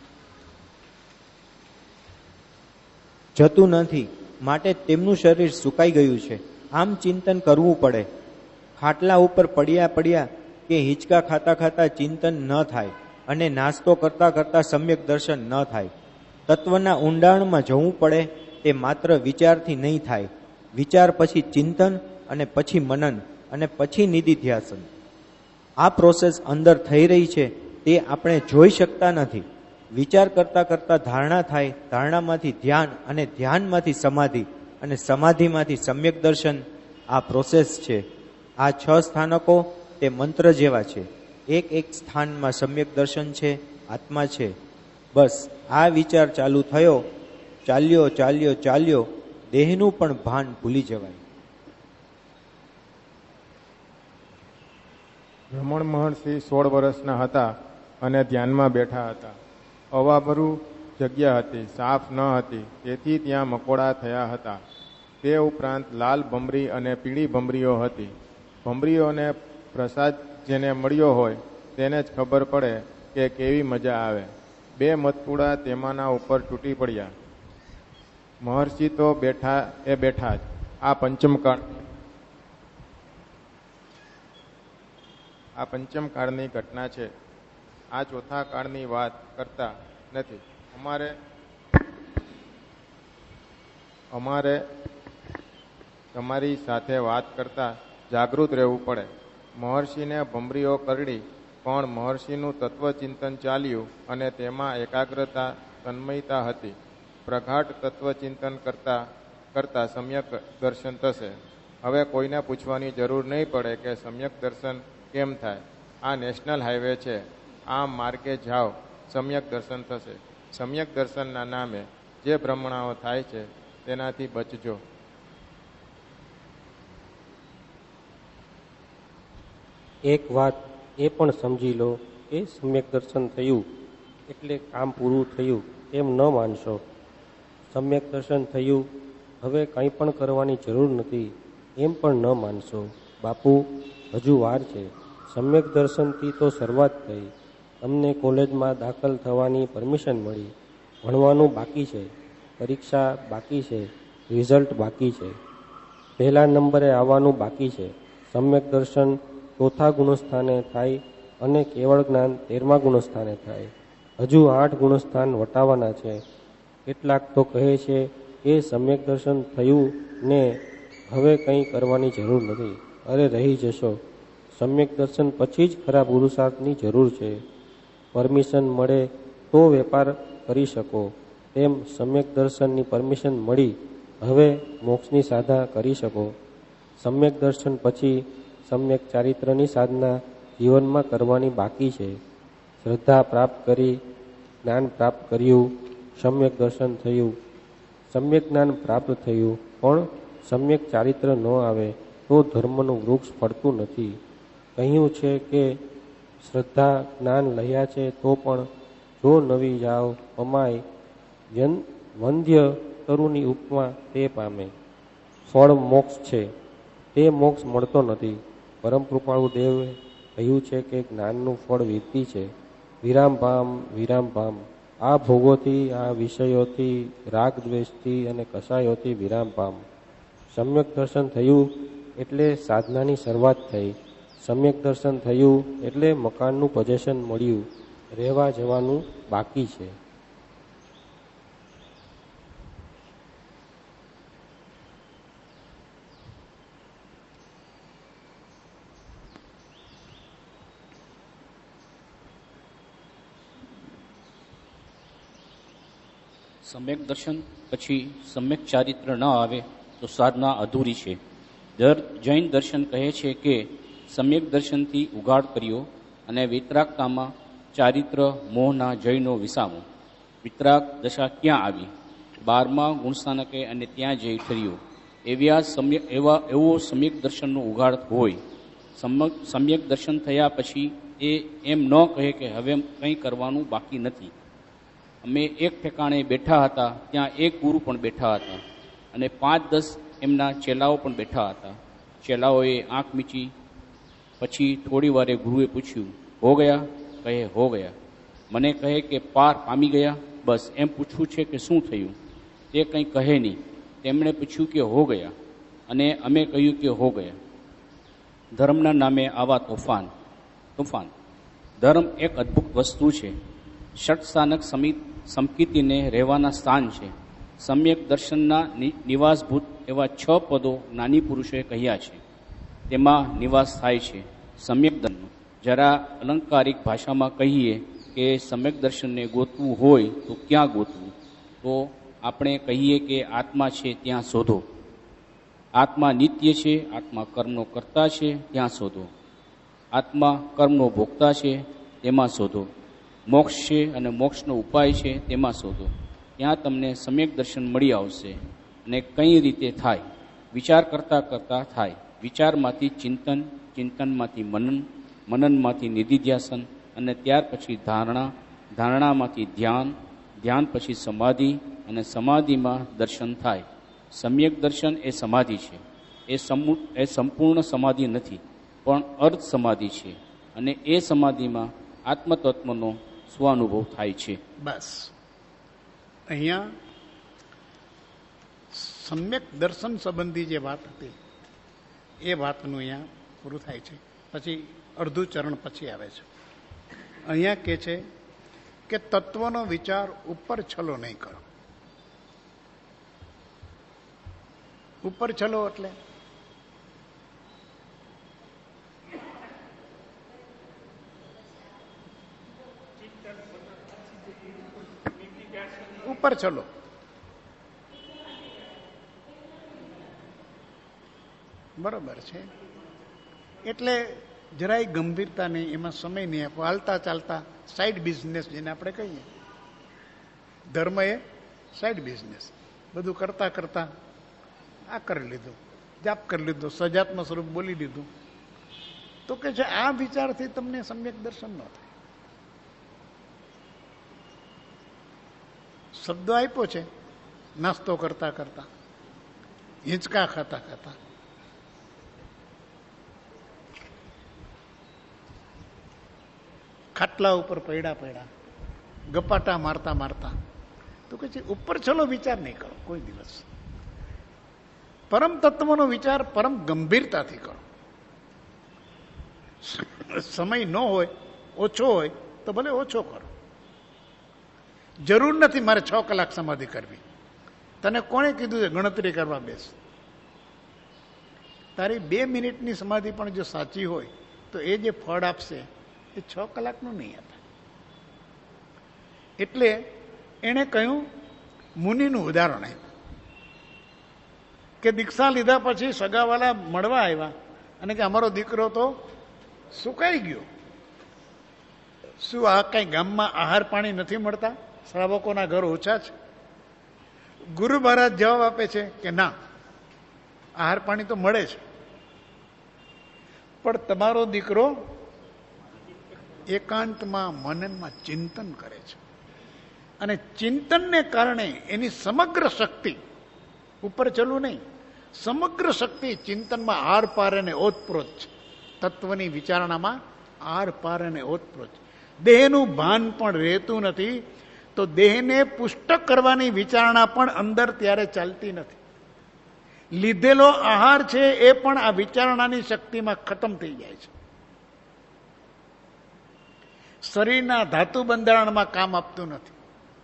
જતું નથી, માટે તેમનું શરીર સુકાઈ ગયું છે. આમ ચિંતન કરવું પડે. ખાટલા ઉપર પડ્યા પડ્યા કે હિંચકા ખાતા ખાતા ચિંતન ન થાય અને નાસ્તો કરતા કરતા સમ્યક દર્શન ન થાય. તત્વના ઊંડાણમાં જવું પડે. તે માત્ર વિચારથી નહીં થાય. વિચાર પછી ચિંતન અને પછી મનન અને પછી નિધિધ્યાસન. આ પ્રોસેસ અંદર થઈ રહી છે તે આપણે જોઈ શકતા નથી. વિચાર કરતા કરતા ધારણા થાય, ધારણામાંથી ધ્યાન અને ધ્યાનમાંથી સમાધિ અને સમાધિમાંથી સમ્યક દર્શન. આ પ્રોસેસ છે. આ છ સ્થાનકો તે મંત્ર જેવા છે. એક એક સ્થાનમાં સમ્યક દર્શન છે, આત્મા છે. બસ આ વિચાર ચાલુ થયો, ચાલ્યો ચાલ્યો ચાલ્યો, દેહનું પણ ભાન ભૂલી જવાય. રમણ મહર્ષિ સોળ વર્ષના હતા અને ધ્યાનમાં બેઠા હતા. અવાભરું જગ્યા હતી, સાફ ન હતી, તેથી ત્યાં મકોડા થયા હતા. તે ઉપરાંત લાલ ભમરી અને પીળી ભમરીઓ હતી. ભમરીઓને પ્રસાદ જેને મળ્યો હોય તેને જ ખબર પડે કે કેવી મજા આવે. બે મતપુડા તેમાંના ઉપર તૂટી પડ્યા. મહર્ષિ તો બેઠા એ બેઠા જ. આ પંચમકાળ આ પંચમકાળની ઘટના છે. આ ચોથા કાળની વાત કરતા નથી. અમારે અમારે તમારી સાથે વાત કરતા જાગૃત રહેવું પડે. મહર્ષિને ભમરીઓ કરડી, પણ મહર્ષિનું તત્વચિંતન ચાલ્યું અને તેમાં એકાગ્રતા, તન્મયતા હતી. પ્રગાઢ તત્વચિંતન કરતા કરતા સમ્યક દર્શન થશે. હવે કોઈને પૂછવાની જરૂર નહીં પડે કે સમ્યક દર્શન કેમ થાય. આ નેશનલ હાઈવે છે, આ માર્ગે જાઓ, સમ્યક દર્શન થશે. સમ્યક દર્શનના નામે જે ભ્રમણાઓ થાય છે તેનાથી બચજો. એક વાત એ પણ સમજી લો કે સમ્યક દર્શન થયું એટલે કામ પૂરું થયું એમ ન માનશો. સમ્યક દર્શન થયું, હવે કંઈ પણ કરવાની જરૂર નથી એમ પણ ન માનશો. બાપુ, હજુ વાર છે. સમ્યક દર્શનથી તો શરૂઆત થઈ. તમને કોલેજમાં દાખલ થવાની પરમિશન મળી. ભણવાનું બાકી છે, પરીક્ષા બાકી છે, રિઝલ્ટ બાકી છે, પહેલા નંબરે આવવાનું બાકી છે. સમ્યક દર્શન ચોથા ગુણસ્થાને થાય અને કેવળ જ્ઞાન તેરમા ગુણસ્થાને થાય. હજુ આઠ ગુણસ્થાન વટાવવાના છે. કેટલાક તો કહે છે કે સમ્યક દર્શન થયું ને હવે કંઈ કરવાની જરૂર નથી. અરે રહી જશો. સમ્યક દર્શન પછી જ ખરા પુરુષાર્થની જરૂર છે. પરમિશન મળે તો વેપાર કરી શકો તેમ સમ્યક દર્શનની પરમિશન મળી હવે મોક્ષની સાધના કરી શકો. સમ્યક દર્શન પછી સમ્યક ચારિત્રની સાધના જીવનમાં કરવાની બાકી છે. શ્રદ્ધા પ્રાપ્ત કરી, જ્ઞાન પ્રાપ્ત કર્યું, સમ્યક દર્શન થયું, સમ્યક જ્ઞાન પ્રાપ્ત થયું, પણ સમ્યક ચારિત્ર ન આવે તો ધર્મનું વૃક્ષ ફળતું નથી. કહ્યું છે કે શ્રદ્ધા જ્ઞાન લહ્યા છે તો પણ જો નવી જાઓ પમાય વંધ્ય તરુની ઉપમા તે પામે. ફળ મોક્ષ છે, તે મોક્ષ મળતો નથી. પરમ કૃપાળુ દેવે કહ્યું છે કે જ્ઞાનનું ફળ વીરતી છે. વિરામ પામ, વિરામ પામ. આ ભોગોથી, આ વિષયોથી, રાગ દ્વેષથી અને કસાયોથી વિરામ પામ. સમ્યક દર્શન થયું એટલે સાધનાની શરૂઆત થઈ. સમ્યક દર્શન થયું એટલે મકાનનું પોઝેશન મળ્યું. રહેવા જવાનું બાકી છે. સમ્યક દર્શન પછી સમ્યક ચારિત્ર ન આવે તો સાધના અધૂરી છે. દર જૈન દર્શન કહે છે કે સમ્યક દર્શનથી ઉઘાડ કર્યો અને વિતરાગતામાં ચારિત્ર મોહના જયનો વિસામો. વિતરાગ દશા ક્યાં આવી? બારમા ગુણસ્થાનકે અને ત્યાં જઈ ઠર્યો. એવા સમ્યક એવા એવો સમ્યક દર્શનનો ઉઘાડ હોય. સમ્યક સમ્યક દર્શન થયા પછી એ એમ ન કહે કે હવે કંઈ કરવાનું બાકી નથી. અમે એક ઠેકાણે બેઠા હતા, ત્યાં એક ગુરુ પણ બેઠા હતા અને પાંચ દસ એમના ચેલાઓ પણ બેઠા હતા. ચેલાઓએ આંખ મીચી. પછી થોડી વારે ગુરુએ પૂછ્યું, હો ગયા? કહે, હો ગયા. મને કહે કે પાર પામી ગયા? બસ એમ પૂછવું છે કે શું થયું? તે કંઈ કહે નહીં. તેમણે પૂછ્યું કે હો ગયા, અને અમે કહ્યું કે હો ગયા. ધર્મના નામે આવા તોફાન તોફાન ધર્મ એક અદ્ભુત વસ્તુ છે. ષટસ્થાનક સમિત સમકીતીને રહેવાના સ્થાન છે. સમ્યક દર્શનના નિવાસભૂત એવા છ પદો જ્ઞાની પુરુષોએ કહ્યા છે. તેમાં નિવાસ થાય છે સમ્યક દર્શન. જરા અલંકારિક ભાષામાં કહીએ કે સમ્યક દર્શનને ગોતવું હોય તો ક્યાં ગોતવું? તો આપણે કહીએ કે આત્મા છે ત્યાં શોધો. આત્મા નિત્ય છે, આત્મા કર્મનો કર્તા છે, ત્યાં શોધો. આત્મા કર્મનો ભોગતા છે, તેમાં શોધો. મોક્ષ છે અને મોક્ષનો ઉપાય છે, તેમાં શોધો. ત્યાં તમને સમ્યક દર્શન મળી આવશે. અને કઈ રીતે થાય? વિચાર કરતાં કરતાં થાય. વિચારમાંથી ચિંતન, ચિંતનમાંથી મનન, મનનમાંથી નિધિધ્યાસન, અને ત્યાર પછી ધારણા, ધારણામાંથી ધ્યાન, ધ્યાન પછી સમાધિ, અને સમાધિમાં દર્શન થાય. સમ્યક દર્શન એ સમાધિ છે. એ સમૂ એ સંપૂર્ણ સમાધિ નથી, પણ અર્ધ સમાધિ છે. અને એ સમાધિમાં આત્મતત્વનો સ્વાનુભવ થાય છે. બસ અહીંયા સમ્યક દર્શન સંબંધી જે વાત હતી એ વાતનું અહીંયા પૂરું થાય છે. પછી અડધું ચરણ પછી આવે છે. અહીંયા કહે છે કે તત્વનો વિચાર ઉપર છલો નહીં કરો. ઉપર છલો એટલે ઉપર ચલો. બરોબર છે. એટલે જરાય ગંભીરતા નહીં, એમાં સમય નહીં આપો. હાલતા ચાલતા સાઈડ બિઝનેસ જેને આપણે કહીએ. ધર્મ એ સાઈડ બિઝનેસ. બધું કરતા કરતા આ કરી લીધું, જાપ કરી લીધું, સજાત્મ સ્વરૂપ બોલી લીધું. તો કે છે આ વિચારથી તમને સમ્યક દર્શન ન થાય. શબ્દો આપ્યો છે નાસ્તો કરતા કરતા, હિંચકા ખાતા ખાતા. ખાટલા ઉપર પૈડા પૈડા ગપાટા મારતા મારતા. તો કે છે ઉપર ચલો વિચાર નહીં કરો કોઈ દિવસ. પરમ તત્વનો વિચાર પરમ ગંભીરતાથી કરો. સમય ન હોય, ઓછો હોય તો ભલે ઓછો કરો. જરૂર નથી મારે છ કલાક સમાધિ કરવી. તને કોણે કીધું છે ગણતરી કરવા બેસ? તારી બે મિનિટની સમાધિ પણ જો સાચી હોય તો એ જે ફળ આપશે એ છ કલાકનું નહીં આપે. એટલે એણે કહ્યું, મુનિનું ઉદાહરણ આપ્યું કે દીક્ષા લીધા પછી સગાવાલા મળવા આવ્યા અને કે અમારો દીકરો તો સુકાઈ ગયો. શું આ કઈ ગામમાં આહાર પાણી નથી મળતા? શ્રાવકોના ઘર ઓછા છે? ગુરુ મહારાજ જવાબ આપે છે કે ના, આહાર પાણી તો મળે છે, પણ તમારો દીકરો એકાંતમાં મનનમાં ચિંતન કરે છે અને ચિંતનને કારણે એની સમગ્ર શક્તિ, ઉપર ચલું નહીં, સમગ્ર શક્તિ ચિંતનમાં આર પાર અને ઓતપ્રોત છે. તત્વની વિચારણામાં આર પાર અને ઓતપ્રોત. દેહનું ભાન પણ રહેતું નથી તો દેહને પુષ્ટ કરવાની વિચારણા પણ અંદર ત્યારે ચાલતી નથી. લીધેલો આહાર છે એ પણ આ વિચારણાની શક્તિમાં ખતમ થઈ જાય છે. શરીરના ધાતુ બંધારણમાં કામ આપતું નથી.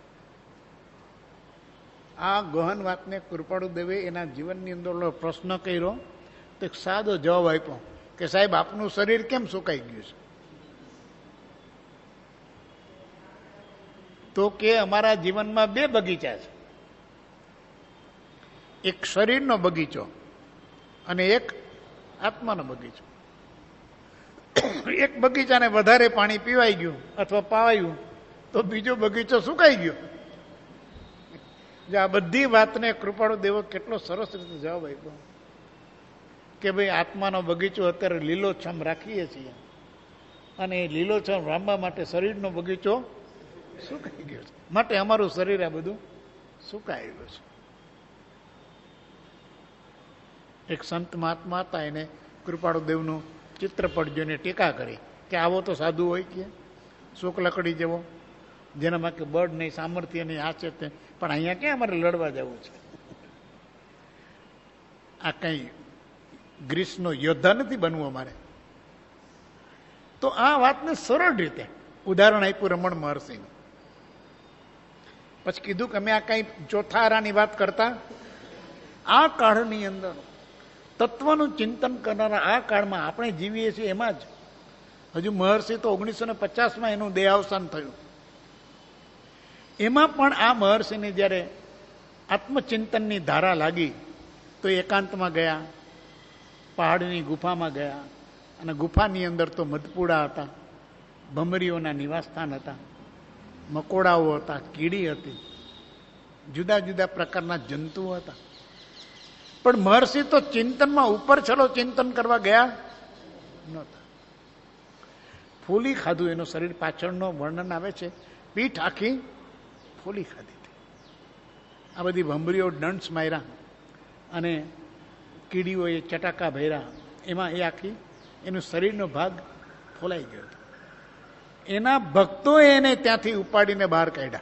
આ ગહન વાતને કૃપાળુ દેવે એના જીવનની અંદર પ્રશ્ન કર્યો તો એક સાદો જવાબ આપ્યો કે સાહેબ આપનું શરીર કેમ સુકાઈ ગયું છે? તો કે અમારા જીવનમાં બે બગીચા છે, એક શરીરનો બગીચો અને એક આત્માનો બગીચો. એક બગીચાને વધારે પાણી પીવાઈ ગયું અથવા પાવાયું તો બીજો બગીચો સુકાઈ ગયો. આ બધી વાતને કૃપાળુ દેવો કેટલો સરસ રીતે જવાબ આપ્યો કે ભાઈ આત્માનો બગીચો અત્યારે લીલોછમ રાખીએ છીએ અને એ લીલોછમ રામવા માટે શરીરનો બગીચો સુકાઈ ગયો છે, માટે અમારું શરીર આ બધું સુકાઈ ગયું છે. એક સંત મહાત્મા હતા, એને કૃપાળુ દેવનું ચિત્રપટ જોઈને ટીકા કરી કે આવો તો સાધુ હોય કે શોક લકડી જેવો, જેનામાં કે બળ નહીં, સામર્થ્ય નહીં, આ છે તે, પણ અહીંયા ક્યાં અમારે લડવા જવું છે? આ કઈ ગ્રીસનો યોદ્ધા નથી બનવું અમારે. તો આ વાતને સરળ રીતે ઉદાહરણ આપ્યું રમણ મહર્ષિનું. પછી કીધું કે અમે આ કઈ ચોથા આરાની વાત કરતા, આ કાળની અંદર તત્વનું ચિંતન કરનારા આ કાળમાં આપણે જીવીએ છીએ એમાં જ. હજુ મહર્ષિ તો ઓગણીસો ને પચાસમાં એનું દેહાવસાન થયું. એમાં પણ આ મહર્ષિની જ્યારે આત્મચિંતનની ધારા લાગી તો એકાંતમાં ગયા, પહાડની ગુફામાં ગયા અને ગુફાની અંદર તો મધપુડા હતા, ભમરીઓના નિવાસસ્થાન હતા, મકોડાઓ હતા, કીડી હતી, જુદા જુદા પ્રકારના જંતુઓ હતા. પણ મહર્ષિ તો ચિંતનમાં ઉપર ચલો ચિંતન કરવા ગયા નહોતા. ફૂલી ખાધું, એનું શરીર પાછળનો વર્ણન આવે છે, પીઠ આખી ફૂલી ખાધી હતી. આ બધી ભમરીઓ ડંટ્સ માર્યા અને કીડીઓએ ચટાકા ભર્યા, એમાં એ આખી એનું શરીરનો ભાગ ફોલાઈ ગયો હતો. એના ભક્તોએ એને ત્યાંથી ઉપાડીને બહાર કાઢ્યા.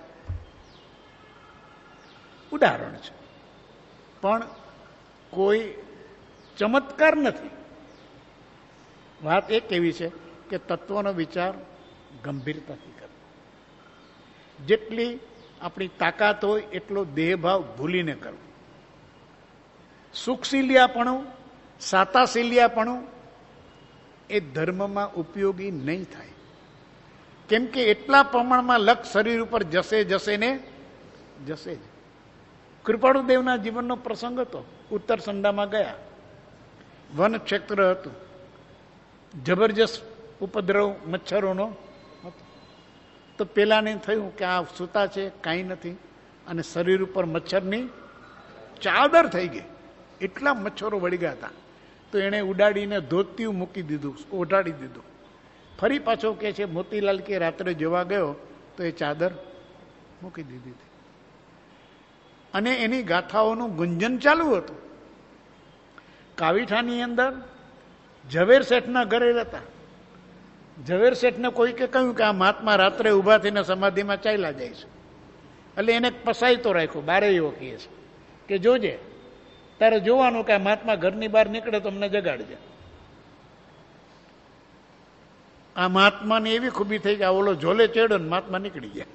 ઉદાહરણ છે, પણ કોઈ ચમત્કાર નથી. વાત એક એવી છે કે તત્વનો વિચાર ગંભીરતાથી કરો. જેટલી આપણી તાકાત હોય એટલો દેહભાવ ભૂલીને કરવો. સુખશીલિયાપણું, સાતાશીલિયાપણું એ ધર્મમાં ઉપયોગી નહીં થાય. કેમ કે એટલા પ્રમાણમાં લક્ષ શરીર ઉપર જશે જશે ને જશે જ. કૃપાળુ દેવના જીવનનો પ્રસંગ હતો. ઉત્તર સંડામાં ગયા, વન ક્ષેત્ર હતું, જબરજસ્ત ઉપદ્રવ મચ્છરોનો હતો. તો પેલાને થયું કે આ સૂતા છે, કાંઈ નથી, અને શરીર ઉપર મચ્છરની ચાદર થઈ ગઈ. એટલા મચ્છરો વળી ગયા હતા. તો એણે ઉડાડીને ધોતિયું મૂકી દીધું, ઓઢાડી દીધું. ફરી પાછો કે છે મોતીલાલ કે રાત્રે જોવા ગયો તો એ ચાદર મૂકી દીધી હતી. અને એની ગાથાઓનું ગુંજન ચાલુ હતું. કાવીઠાની અંદર ઝવેર શેઠના ઘરે હતા. ઝવેર શેઠને કોઈકે કહ્યું કે આ મહાત્મા રાત્રે ઊભા થઈને સમાધિમાં ચાલ્યા જાય છે, એટલે એને પસાયતો રાખ્યો. બારે એવો કહે છે કે જોજે, તારે જોવાનું કે આ મહાત્મા ઘરની બહાર નીકળે તો અમને જગાડજે. આ મહાત્માની એવી ખૂબી થઈ કે આ ઓલો ઝોલે ચડ્યો ને મહાત્મા નીકળી ગયા.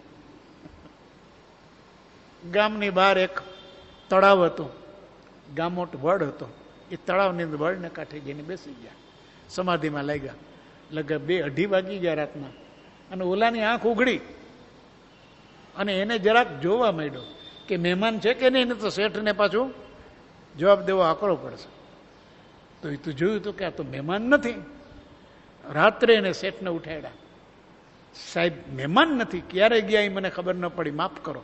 ગામની બહાર એક તળાવ હતું, ગામોટ વડ હતો. એ તળાવની અંદર વડને કાંઠે જઈને બેસી ગયા, સમાધિમાં લાગ્યા. લગભગ બે અઢી વાગી ગયા રાતના, અને ઓલાની આંખ ઉઘડી અને એને જરાક જોવા માંડ્યો કે મહેમાન છે કે નહીં. તો શેઠને પાછું જવાબ દેવો આકરો પડશે. તો એ તો જોયું તો કે આ તો મહેમાન નથી. રાત્રે એને શેઠને ઉઠાડ્યા. સાહેબ મહેમાન નથી, ક્યારે ગયા એ મને ખબર ન પડી, માફ કરો.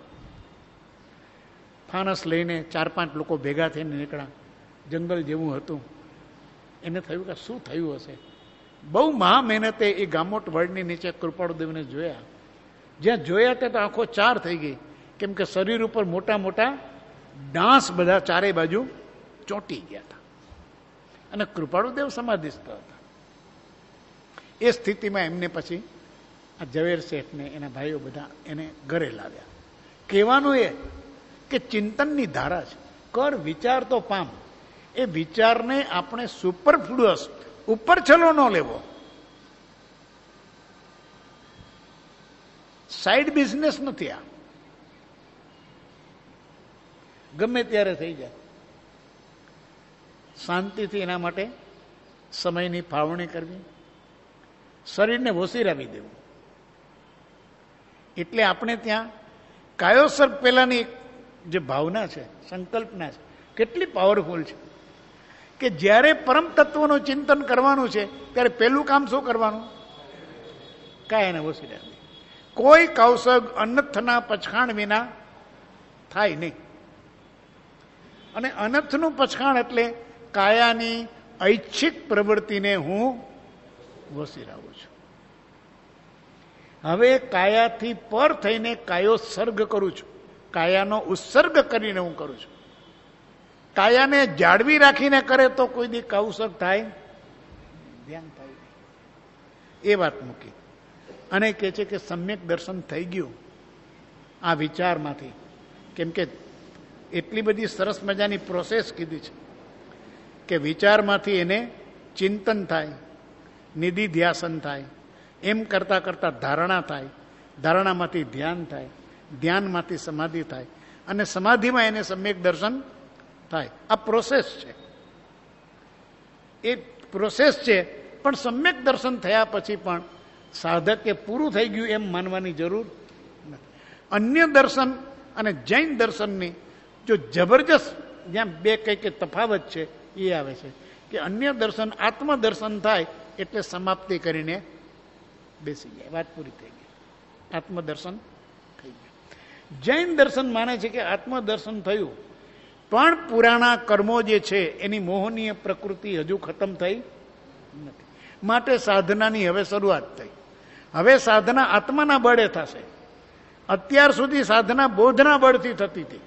ફાનસ લઈને ચાર પાંચ લોકો ભેગા થઈને નીકળ્યા. જંગલ જેવું હતું. એને થયું કે શું થયું હશે. બહુ મહા મહેનતે એ ગામોટ વડની નીચે કૃપાળુદેવને જોયા. જ્યાં જોયા ત્યાં તો આંખો ચાર થઈ ગઈ, કેમ કે શરીર ઉપર મોટા મોટા ડાંસ બધા ચારે બાજુ ચોંટી ગયા હતા, અને કૃપાળુદેવ સમાધિસ્થ હતા. એ સ્થિતિમાં એમને પછી આ ઝવેર શેઠને એના ભાઈઓ બધા એને ઘરે લાવ્યા. કહેવાનું એ કે ચિંતનની ધારા છે, કર વિચાર તો પામ. એ વિચારને આપણે સુપરફ્લુઅસ ઉપર છલો ન લેવો, સાઈડ બિઝનેસ નથી આ. ગમે ત્યારે થઈ જાય. શાંતિથી એના માટે સમયની ફાળવણી કરવી, શરીરને વોસીરાવી દેવું. એટલે આપણે ત્યાં કાયોસર્પ પહેલાની જે ભાવના છે, સંકલ્પના છે, કેટલી પાવરફુલ છે કે જ્યારે પરમ તત્વનું ચિંતન કરવાનું છે ત્યારે પહેલું કામ શું કરવાનું? કાયાને વોસીરાવી. કોઈ કૌશગ અનર્થના પછાણ વિના થાય નહીં. અને અનર્થનું પછાણ એટલે કાયાની ઐચ્છિક પ્રવૃત્તિને હું વસીરાવું છું. હવે કાયાથી પર થઈને કાયો સર્ગ કરું છું, કાયાનો ઉત્સર્ગ કરીને હું કરું છું. કાયાને જાળવી રાખીને કરે તો કોઈ દી કૌસર્ગ થાય, ધ્યાન થાય. એ વાત મૂકી અને કહે છે કે સમ્યક દર્શન થઈ ગયું આ વિચારમાંથી. કેમ કે એટલી બધી સરસ મજાની પ્રોસેસ કીધી છે કે વિચારમાંથી એને ચિંતન થાય, નિધિધ્યાસન થાય, એમ કરતા કરતા ધારણા થાય, ધારણામાંથી ધ્યાન થાય, ધ્યાનમાંથી સમાધિ થાય, અને સમાધિમાં એને સમ્યક દર્શન થાય. આ પ્રોસેસ છે, એ પ્રોસેસ છે. પણ સમ્યક દર્શન થયા પછી પણ સાધકે પૂરું થઈ ગયું એમ માનવાની જરૂર નથી. અન્ય દર્શન અને જૈન દર્શનની જો જબરજસ્ત જ્યાં બે કઈ કઈ તફાવત છે એ આવે છે કે અન્ય દર્શન આત્મદર્શન થાય એટલે સમાપ્તિ કરીને બેસી જાય, વાત પૂરી થઈ ગઈ, આત્મદર્શન થઈ ગયું. જૈન દર્શન માને છે કે આત્મદર્શન થયું પણ પુરાણા કર્મો જે છે એની મોહનીય પ્રકૃતિ હજુ ખતમ થઈ નથી, માટે સાધનાની હવે શરૂઆત થઈ. હવે સાધના આત્માના બળે થશે. અત્યાર સુધી સાધના બોધના બળથી થતી હતી.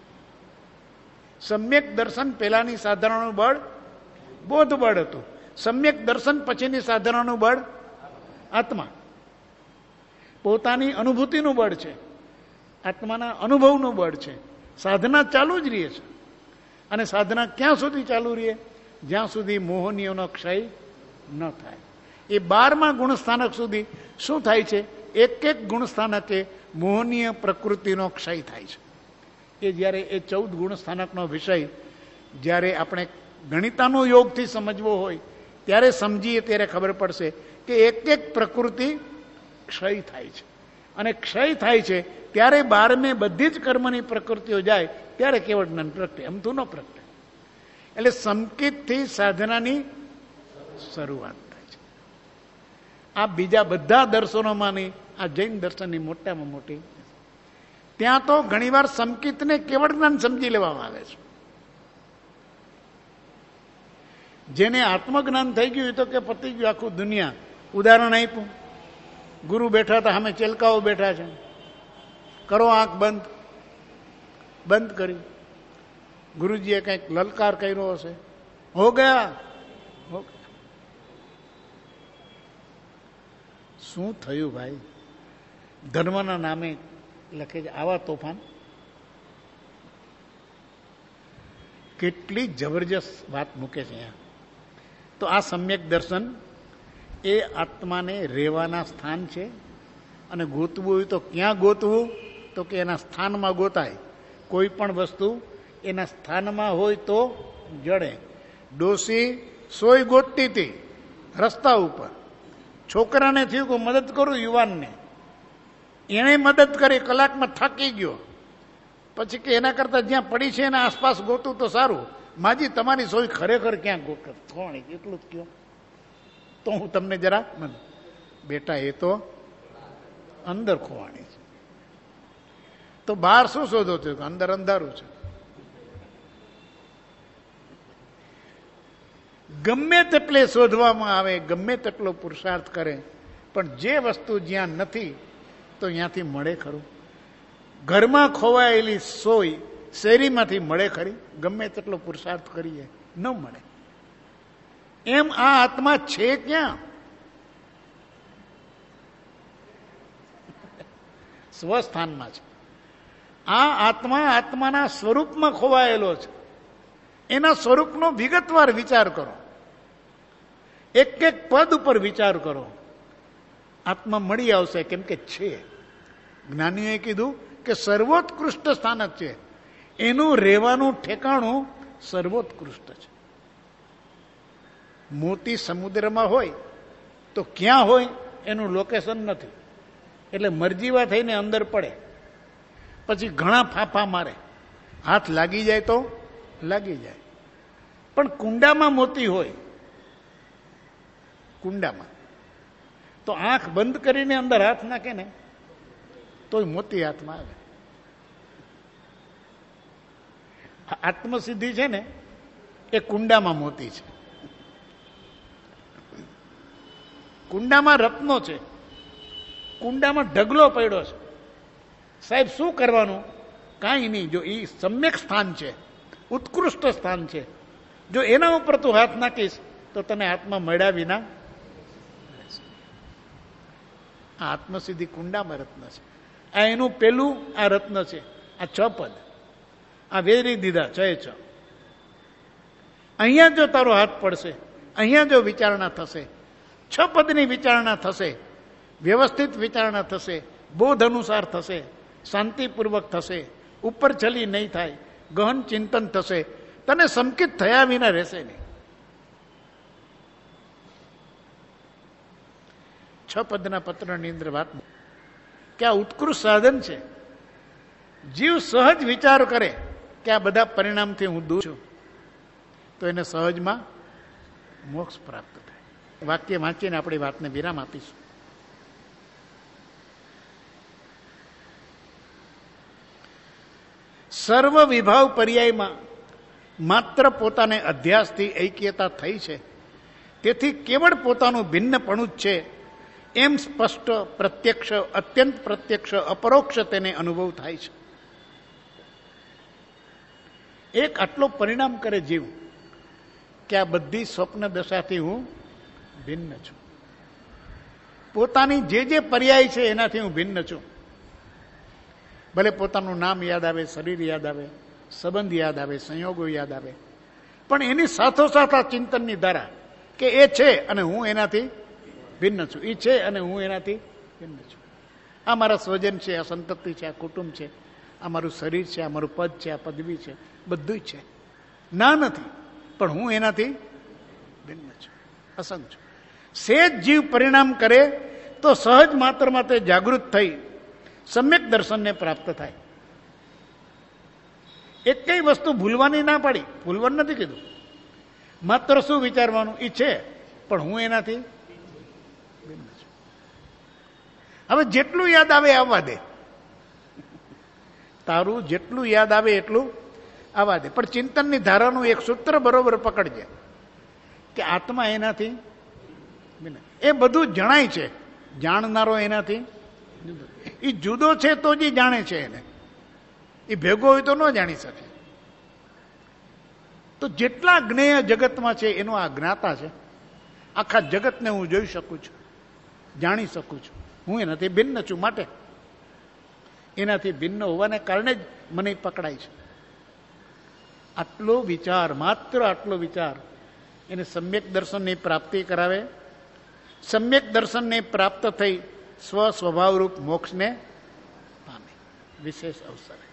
સમ્યક દર્શન પહેલાની સાધનાનું બળ બોધ બળ હતું, સમ્યક દર્શન પછીની સાધનાનું બળ આત્મા, પોતાની અનુભૂતિનું બળ છે, આત્માના અનુભવનું બળ છે. સાધના ચાલુ જ રહે છે. અને સાધના ક્યાં સુધી ચાલુ રહે? જ્યાં સુધી મોહનીયોનો ક્ષય ન થાય. એ બારમા ગુણસ્થાનક સુધી શું થાય છે? એક એક ગુણસ્થાનકે મોહનીય પ્રકૃતિનો ક્ષય થાય છે. એ જ્યારે એ ચૌદ ગુણસ્થાનકનો વિષય જ્યારે આપણે ગણિતાનો યોગથી સમજવો હોય ત્યારે સમજીએ ત્યારે ખબર પડશે કે એક એક પ્રકૃતિ ક્ષય થાય છે. અને ક્ષય થાય છે ત્યારે બારમે બધી જ કર્મની પ્રકૃતિઓ જાય ત્યારે કેવળ જ્ઞાન પ્રગટે, અમથું ન પ્રગટે. એટલે સંકિતથી સાધનાની શરૂઆત થાય છે. આ બીજા બધા દર્શનોમાંની આ જૈન દર્શનની મોટામાં મોટી. ત્યાં તો ઘણીવાર સંકિતને કેવળ જ્ઞાન સમજી લેવામાં આવે છે. જેને આત્મજ્ઞાન થઈ ગયું એ તો કે પતી ગયું આખું દુનિયા. ઉદાહરણ આપ્યું, ગુરુ બેઠા હતા, સામે ચેલકાઓ બેઠા છે, કરો આંખ બંધ, બંધ કરી. ગુરુજીએ કંઈક લલકાર કર્યો હશે, હો ગયા, શું થયું ભાઈ? ધર્મના નામે લખે છે આવા તોફાન. કેટલી જબરજસ્ત વાત મૂકે છે અહીંયા. તો આ સમ્યક દર્શન એ આત્માને રહેવાના સ્થાન છે. અને ગોતવું હોય તો ક્યાં ગોતવું? તો કે એના સ્થાનમાં ગોતાય. કોઈ પણ વસ્તુ એના સ્થાનમાં હોય તો જડે. ડોસી સોય ગોતતી હતી રસ્તા ઉપર. છોકરાને થયું કે મદદ કરું યુવાનને. એણે મદદ કરી, કલાકમાં થાકી ગયો. પછી કે એના કરતાં જ્યાં પડી છે એના આસપાસ ગોતું તો સારું. માજી તમારી સોય ખરેખર ક્યાં ખોવાણી એટલું જ કયો તો હું તમને જરા બેટા એ તો અંદર ખોવાણી છે. તો બહાર શું શોધો છો? અંદર અંધારું છે. ગમે તેટલે શોધવામાં આવે, ગમે તેટલો પુરુષાર્થ કરે, પણ જે વસ્તુ જ્યાં નથી તો ત્યાંથી મળે ખરું? ઘરમાં ખોવાયેલી સોય શેરીમાંથી મળે ખરી? ગમે તેટલો પુરુષાર્થ કરીએ ન મળે. એમ આ આત્મા છે ક્યાં? સ્વસ્થાનમાં છે. આ આત્મા આત્માના સ્વરૂપમાં ખોવાયેલો છે. એના સ્વરૂપનો વિગતવાર વિચાર કરો. એક એક પદ ઉપર વિચાર કરો. આત્મા મળી આવશે, કેમ કે છે. જ્ઞાનીઓએ કીધું કે સર્વોત્કૃષ્ટ સ્થાન જ છે. એનું રહેવાનું ઠેકાણું સર્વોત્કૃષ્ટ છે. મોતી સમુદ્રમાં હોય તો ક્યાં હોય એનું લોકેશન નથી. એટલે મરજીવા થઈને અંદર પડે, પછી ઘણા ફાફા મારે. હાથ લાગી જાય તો લાગી જાય. પણ કુંડામાં મોતી હોય, કુંડામાં તો આંખ બંધ કરીને અંદર હાથ નાખે ને તોય મોતી હાથમાં આવે. આત્મસિદ્ધિ છે ને એ કુંડામાં મોતી છે. કુંડામાં રત્નો છે, કુંડામાં ઢગલો પડ્યો છે. સાહેબ શું કરવાનું? કાંઈ નહીં. જો એ સમ્યક સ્થાન છે, ઉત્કૃષ્ટ સ્થાન છે, જો એના ઉપર તું હાથ નાખીશ તો તને હાથમાં મળ્યા વિના આ આત્મસિદ્ધિ કુંડામાં રત્ન છે. આ એનું પેલું આ રત્ન છે. આ છ પદ આ વેરી દીધા છ છ. અહીંયા જો તારો હાથ પડશે, અહીંયા જો વિચારણા થશે, છ પદની વિચારણા થશે, વ્યવસ્થિત વિચારણા થશે, બોધ અનુસાર થશે, શાંતિપૂર્વક થશે, ઉપર ચલી નહીં થાય, ગહન ચિંતન થશે, તને સંકિત થયા વિના રહેશે નહીં. છ પદના પત્રની અંદર વાત કે આ ઉત્કૃષ્ટ સાધન છે. જીવ સહજ વિચાર કરે કે આ બધા પરિણામથી હું દૂર છું તો એને સહજમાં મોક્ષ પ્રાપ્ત થાય. વાક્ય વાંચીને આપણી વાતને વિરામ આપીશું. સર્વ વિભાવ પર્યાયમાં માત્ર પોતાને અધ્યાસથી ઐક્યતા થઈ છે, તેથી કેવળ પોતાનું ભિન્નપણું જ છે એમ સ્પષ્ટ, પ્રત્યક્ષ, અત્યંત પ્રત્યક્ષ, અપરોક્ષ તેને અનુભવ થાય છે. એક આટલો પરિણામ કરે જીવ કે આ બધી સ્વપ્ન દશાથી હું ભિન્ન છું. પોતાની જે જે પર્યાય છે એનાથી હું ભિન્ન છું. ભલે પોતાનું નામ યાદ આવે, શરીર યાદ આવે, સંબંધ યાદ આવે, સંયોગો યાદ આવે, પણ એની સાથોસાથ આ ચિંતનની ધારા કે એ છે અને હું એનાથી ભિન્ન છું, એ છે અને હું એનાથી ભિન્ન છું. આ મારા સ્વજન છે, આ સંતતિ છે, આ કુટુંબ છે, આ મારું શરીર છે, આ મારું પદ છે, આ પદવી છે, બધું જ છે. ના નથી, પણ હું એનાથી ભિન્ન છું, અસંગ છું. સેજ જીવ પરિણામ કરે તો સહજ માત્ર માત્ર જાગૃત થઈ સમ્યક દર્શનને પ્રાપ્ત થાય. એક કઈ વસ્તુ ભૂલવાની ના પાડી, ભૂલવાનું નથી કીધું. માત્ર શું વિચારવાનું? એ છે પણ હું એનાથી ભિન્ન છું. હવે જેટલું યાદ આવે આવવા દે, તારું જેટલું યાદ આવે એટલું આવવા દે, પણ ચિંતનની ધારાનું એક સૂત્ર બરોબર પકડજે કે આત્મા એનાથી ભિન્ન. એ બધું જણાય છે, જાણનારો એનાથી એ જુદો છે તો જ જાણે છે એને. એ ભેગો હોય તો ન જાણી શકે. તો જેટલા જ્ઞેય જગતમાં છે એનો આ જ્ઞાતા છે. આખા જગતને હું જોઈ શકું છું. જાણી શકું છું. હું એનાથી ભિન્ન છું, માટે એનાથી ભિન્ન હોવાને કારણે જ મને પકડાય છે. આટલો વિચાર, માત્ર આટલો વિચાર એને સમ્યક દર્શનની પ્રાપ્તિ કરાવે. સમ્યક દર્શનને પ્રાપ્ત થઈ સ્વ સ્વભાવરૂપ મોક્ષને પામે. વિશેષ અવસર